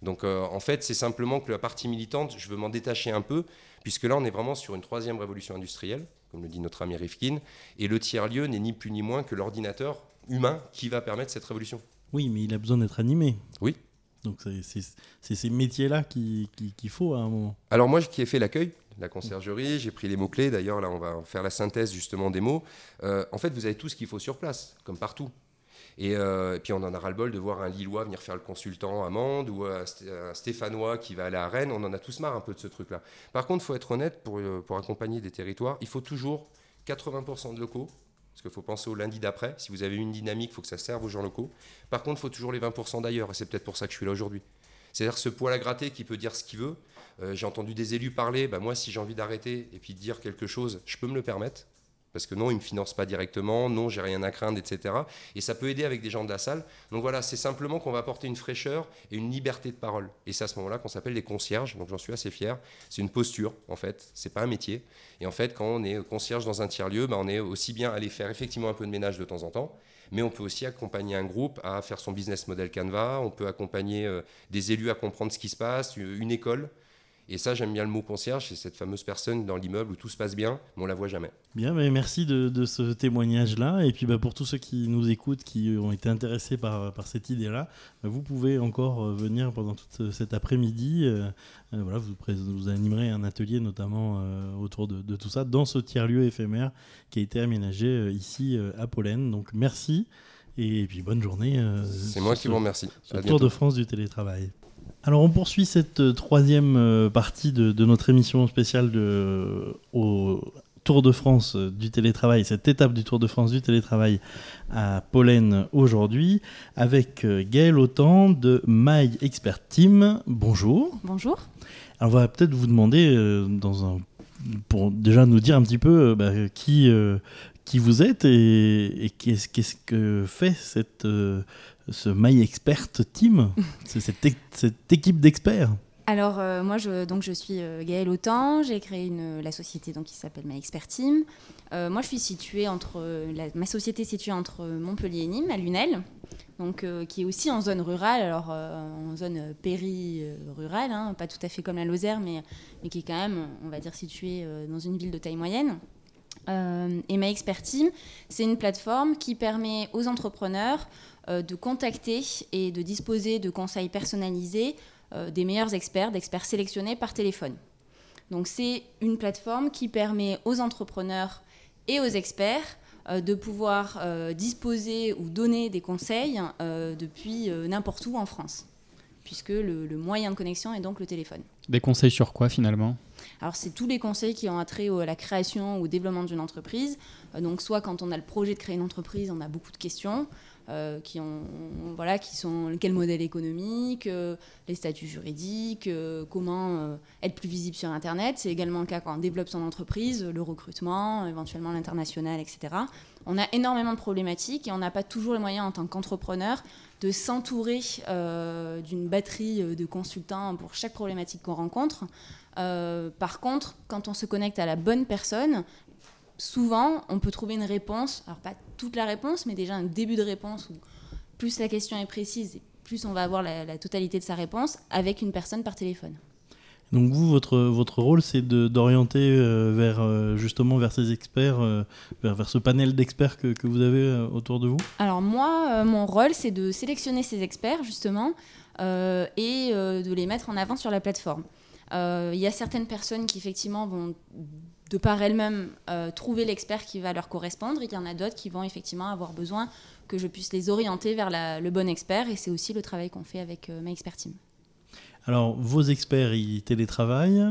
Donc euh, en fait, c'est simplement que la partie militante, je veux m'en détacher un peu, puisque là, on est vraiment sur une troisième révolution industrielle, comme le dit notre ami Rifkin, et le tiers-lieu n'est ni plus ni moins que l'ordinateur humain qui va permettre cette révolution. Oui, mais il a besoin d'être animé. Oui. Donc c'est, c'est, c'est ces métiers-là qu'il qui, qui faut à un moment. Alors moi qui ai fait l'accueil, la conciergerie, j'ai pris les mots-clés, d'ailleurs là on va faire la synthèse justement des mots. Euh, en fait vous avez tout ce qu'il faut sur place, comme partout. Et, euh, et puis on en a ras-le-bol de voir un Lillois venir faire le consultant à Mende ou un, un Stéphanois qui va aller à Rennes, on en a tous marre un peu de ce truc-là. Par contre il faut être honnête, pour, pour accompagner des territoires, il faut toujours quatre-vingts pour cent de locaux. Parce qu'il faut penser au lundi d'après. Si vous avez une dynamique, il faut que ça serve aux gens locaux. Par contre, il faut toujours les vingt pour cent d'ailleurs. Et c'est peut-être pour ça que je suis là aujourd'hui. C'est-à-dire ce poil à gratter qui peut dire ce qu'il veut. Euh, j'ai entendu des élus parler. Bah, moi, si j'ai envie d'arrêter et puis de dire quelque chose, je peux me le permettre. Parce que non, ils ne me financent pas directement. Non, j'ai rien à craindre, et cetera. Et ça peut aider avec des gens de la salle. Donc voilà, c'est simplement qu'on va apporter une fraîcheur et une liberté de parole. Et c'est à ce moment-là qu'on s'appelle les concierges. Donc j'en suis assez fier. C'est une posture, en fait. C'est pas un métier. Et en fait, quand on est concierge dans un tiers-lieu, bah, on est aussi bien aller faire effectivement un peu de ménage de temps en temps. Mais on peut aussi accompagner un groupe à faire son business model Canva. On peut accompagner euh, des élus à comprendre ce qui se passe, une école. Et ça, j'aime bien le mot concierge, c'est cette fameuse personne dans l'immeuble où tout se passe bien, mais on la voit jamais. Bien, mais merci de, de ce témoignage-là. Et puis bah, pour tous ceux qui nous écoutent, qui ont été intéressés par, par cette idée-là, bah, vous pouvez encore venir pendant tout cet après-midi. Euh, euh, voilà, vous, vous animerez un atelier notamment euh, autour de, de tout ça, dans ce tiers-lieu éphémère qui a été aménagé euh, ici euh, à Pollennes. Donc merci et puis bonne journée. Euh, c'est moi qui vous remercie. Sur le Tour de France du télétravail. Alors on poursuit cette euh, troisième euh, partie de, de notre émission spéciale de, au Tour de France du télétravail, cette étape du Tour de France du télétravail à Pollennes aujourd'hui, avec euh, Gaëlle Autant de My Expert Team. Bonjour. Bonjour. Alors on va peut-être vous demander, euh, dans un, pour déjà nous dire un petit peu euh, bah, qui, euh, qui vous êtes et, et qu'est-ce, qu'est-ce que fait cette... Euh, ce My Expert Team, c'est cette, é- cette équipe d'experts. Alors euh, moi je, donc, je suis euh, Gaëlle Autant, j'ai créé une, la société donc, qui s'appelle My Expert Team. Euh, moi je suis située entre, la, ma société est située entre Montpellier et Nîmes, à Lunel, donc, euh, qui est aussi en zone rurale, alors euh, en zone péri-rurale, hein, pas tout à fait comme la Lozère, mais, mais qui est quand même, on va dire, située euh, dans une ville de taille moyenne. Euh, et My Expert Team, c'est une plateforme qui permet aux entrepreneurs euh, de contacter et de disposer de conseils personnalisés euh, des meilleurs experts, d'experts sélectionnés par téléphone. Donc c'est une plateforme qui permet aux entrepreneurs et aux experts euh, de pouvoir euh, disposer ou donner des conseils euh, depuis euh, n'importe où en France, puisque le, le moyen de connexion est donc le téléphone. Des conseils sur quoi finalement ? Alors c'est tous les conseils qui ont attrait à la création ou au développement d'une entreprise. Euh, donc soit quand on a le projet de créer une entreprise, on a beaucoup de questions euh, qui, ont, voilà, qui sont quel modèle économique, euh, les statuts juridiques, euh, comment euh, être plus visible sur Internet. C'est également le cas quand on développe son entreprise, le recrutement, éventuellement l'international, et cetera. On a énormément de problématiques et on n'a pas toujours les moyens en tant qu'entrepreneur de s'entourer euh, d'une batterie de consultants pour chaque problématique qu'on rencontre. Euh, par contre, quand on se connecte à la bonne personne, souvent, on peut trouver une réponse, alors pas toute la réponse, mais déjà un début de réponse où plus la question est précise, et plus on va avoir la, la totalité de sa réponse avec une personne par téléphone. Donc vous, votre, votre rôle, c'est de, d'orienter euh, vers, euh, justement vers ces experts, euh, vers, vers ce panel d'experts que, que vous avez euh, autour de vous ? Alors moi, euh, mon rôle, c'est de sélectionner ces experts, justement, euh, et euh, de les mettre en avant sur la plateforme. Il euh, y a certaines personnes qui, effectivement, vont, de par elles-mêmes, euh, trouver l'expert qui va leur correspondre, et il y en a d'autres qui vont, effectivement, avoir besoin que je puisse les orienter vers la, le bon expert, et c'est aussi le travail qu'on fait avec euh, My Expert Team. Alors, vos experts, ils télétravaillent,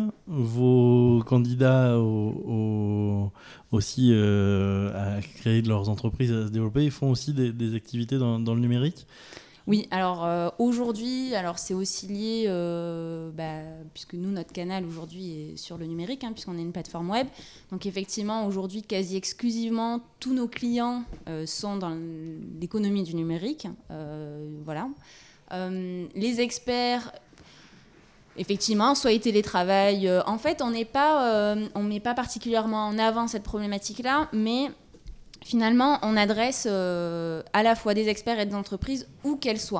vos candidats au, au, aussi euh, à créer de leurs entreprises, à se développer, ils font aussi des, des activités dans, dans le numérique ? Oui, alors euh, aujourd'hui, alors c'est aussi lié, euh, bah, puisque nous, notre canal aujourd'hui est sur le numérique, hein, puisqu'on est une plateforme web. Donc effectivement, aujourd'hui, quasi exclusivement, tous nos clients euh, sont dans l'économie du numérique. Euh, voilà. Euh, les experts... Effectivement, soit ils télétravaillent. Euh, en fait, on n'est pas, euh, on met pas particulièrement en avant cette problématique-là, mais finalement, on adresse euh, à la fois des experts et des entreprises, où qu'elles soient.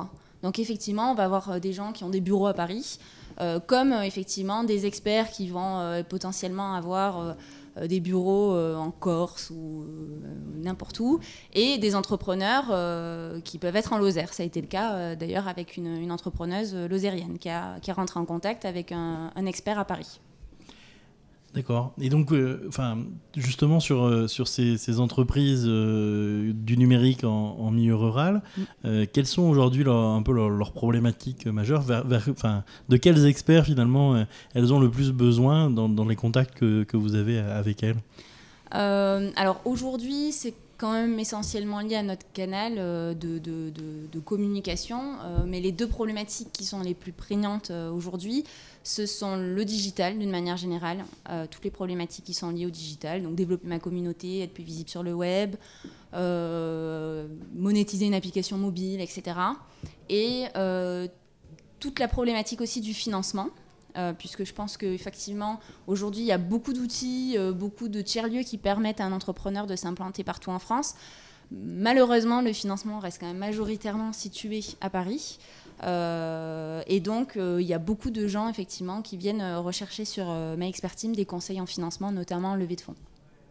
Donc effectivement, on va avoir euh, des gens qui ont des bureaux à Paris, euh, comme euh, effectivement des experts qui vont euh, potentiellement avoir euh, euh, des bureaux euh, en Corse ou euh, n'importe où, et des entrepreneurs euh, qui peuvent être en Lozère. Ça a été le cas euh, d'ailleurs avec une, une entrepreneuse lozérienne qui a, qui a rentré en contact avec un, un expert à Paris. D'accord. Et donc, euh, enfin, justement, sur, euh, sur ces, ces entreprises euh, du numérique en, en milieu rural, mm. euh, quelles sont aujourd'hui leur, un peu leurs leur problématiques majeures vers, vers, enfin, de quels experts, finalement, euh, elles ont le plus besoin dans, dans les contacts que, que vous avez avec elles ? euh, Alors, aujourd'hui, c'est quand même essentiellement lié à notre canal euh, de, de, de, de communication, euh, mais les deux problématiques qui sont les plus prégnantes euh, aujourd'hui, ce sont le digital d'une manière générale, euh, toutes les problématiques qui sont liées au digital, donc développer ma communauté, être plus visible sur le web, euh, monétiser une application mobile, et cetera. Et euh, toute la problématique aussi du financement, euh, puisque je pense qu'effectivement, aujourd'hui, il y a beaucoup d'outils, euh, beaucoup de tiers-lieux qui permettent à un entrepreneur de s'implanter partout en France. Malheureusement, le financement reste quand même majoritairement situé à Paris. Euh, et donc, il euh, y a beaucoup de gens, effectivement, qui viennent euh, rechercher sur euh, MyExpertTeam des conseils en financement, notamment en levée de fonds.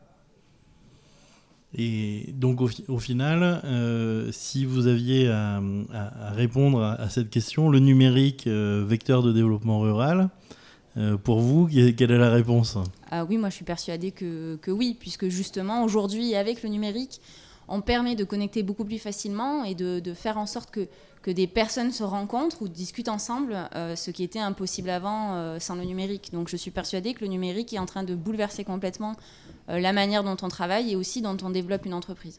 Et donc, au, fi- au final, euh, si vous aviez à, à, à répondre à, à cette question, le numérique, euh, vecteur de développement rural, euh, pour vous, quelle est la réponse ? Ah oui, moi, je suis persuadée que, que oui, puisque justement, aujourd'hui, avec le numérique, on permet de connecter beaucoup plus facilement et de, de faire en sorte que que des personnes se rencontrent ou discutent ensemble, euh, ce qui était impossible avant euh, sans le numérique. Donc je suis persuadée que le numérique est en train de bouleverser complètement euh, la manière dont on travaille et aussi dont on développe une entreprise.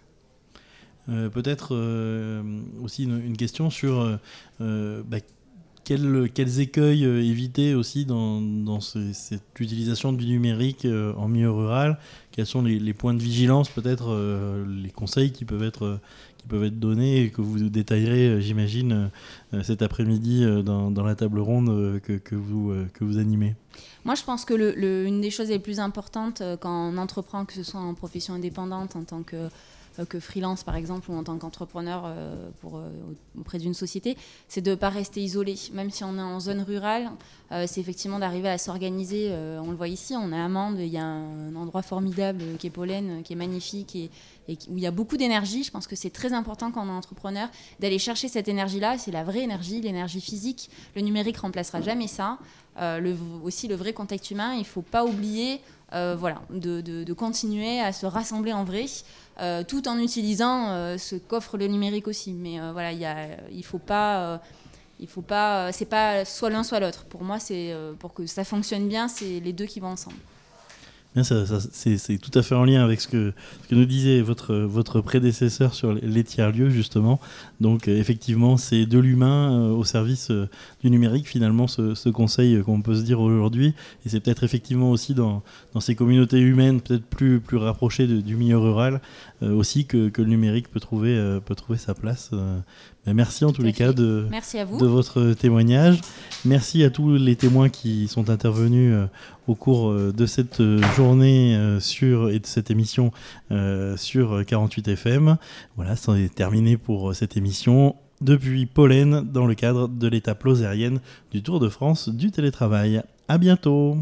Euh, peut-être euh, aussi une, une question sur euh, bah, quels, quels écueils euh, éviter aussi dans, dans ce, cette utilisation du numérique euh, en milieu rural. Quels sont les, les points de vigilance, peut-être euh, les conseils qui peuvent être... Euh, qui peuvent être donnés et que vous détaillerez, j'imagine, euh, cet après-midi euh, dans, dans la table ronde euh, que, que, vous, euh, que vous animez. Moi, je pense que le, le, une des choses les plus importantes euh, quand on entreprend, que ce soit en profession indépendante, en tant que, euh, que freelance, par exemple, ou en tant qu'entrepreneur euh, pour, euh, auprès d'une société, c'est de ne pas rester isolé. Même si on est en zone rurale, euh, c'est effectivement d'arriver à s'organiser. Euh, on le voit ici, on est à Mende, il y a un, un endroit formidable euh, qui est Pollen, qui est magnifique et et où il y a beaucoup d'énergie. Je pense que c'est très important quand on est entrepreneur d'aller chercher cette énergie-là. C'est la vraie énergie, l'énergie physique. Le numérique remplacera jamais ça. Euh, le, aussi le vrai contact humain. Il ne faut pas oublier euh, voilà, de, de, de continuer à se rassembler en vrai, euh, tout en utilisant euh, ce qu'offre le numérique aussi. Mais euh, voilà, y a, il faut pas... Euh, il faut pas... C'est pas soit l'un, soit l'autre. Pour moi, c'est, euh, pour que ça fonctionne bien, c'est les deux qui vont ensemble. Bien, ça, ça, c'est, c'est tout à fait en lien avec ce que, ce que nous disait votre, votre prédécesseur sur les tiers-lieux, justement. Donc, euh, effectivement, c'est de l'humain euh, au service euh, du numérique, finalement, ce, ce conseil euh, qu'on peut se dire aujourd'hui. Et c'est peut-être effectivement aussi dans, dans ces communautés humaines, peut-être plus, plus rapprochées de, du milieu rural, euh, aussi que, que le numérique peut trouver, euh, peut trouver sa place. Euh, ben merci en tous les cas de, de votre témoignage. Merci à tous les témoins qui sont intervenus euh, au cours euh, de cette euh, journée euh, sur, et de cette émission euh, sur quarante-huit F M. Voilà, c'en est terminé pour euh, cette émission depuis Pollen dans le cadre de l'étape lozérienne du Tour de France du télétravail. À bientôt.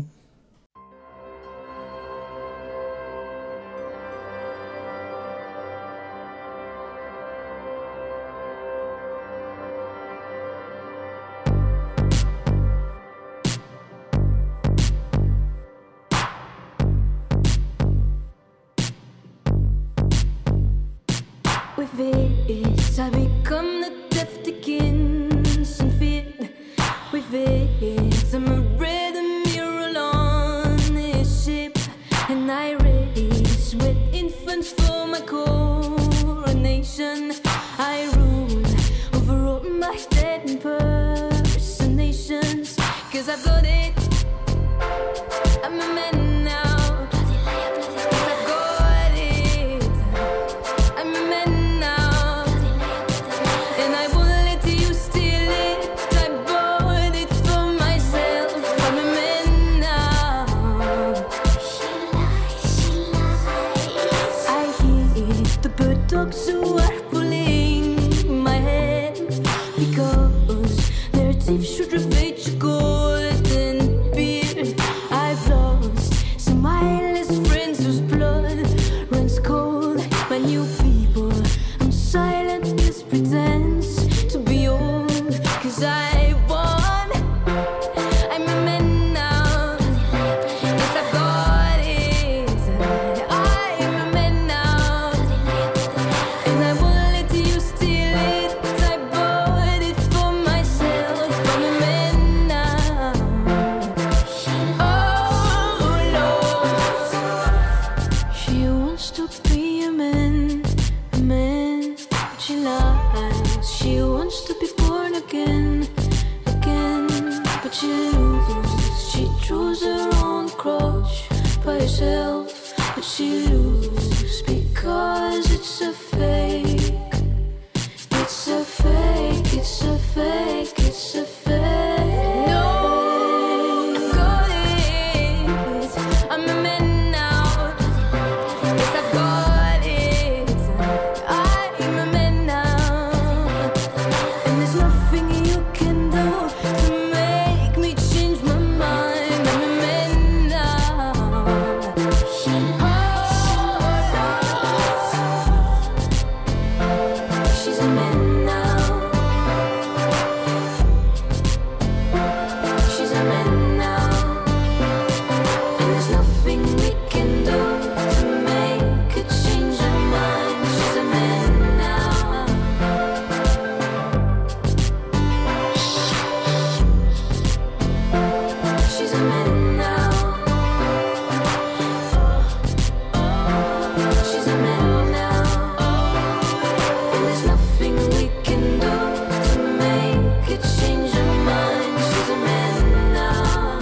Dogs who are pulling my hand because herself, but she loses because it's a fake. It's a fake, it's a fake, it's a fake. No, I've got it. I'm a man now. Yes, I've got it. I'm a man now. And there's nothing you can do to make me change my mind. I'm a man now. Oh, she's a man now. She's a man now. And there's nothing we can do to make her change her mind. She's a man now. She's a man now. She's a man now. And there's nothing we can do to make her change her mind. She's a man now.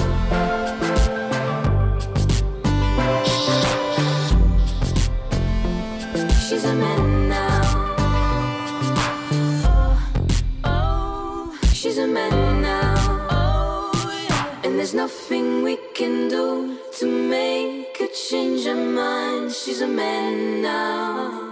She's a man now. Oh, she's a man now. And there's nothing we can do to make her change her mind. She's a man now.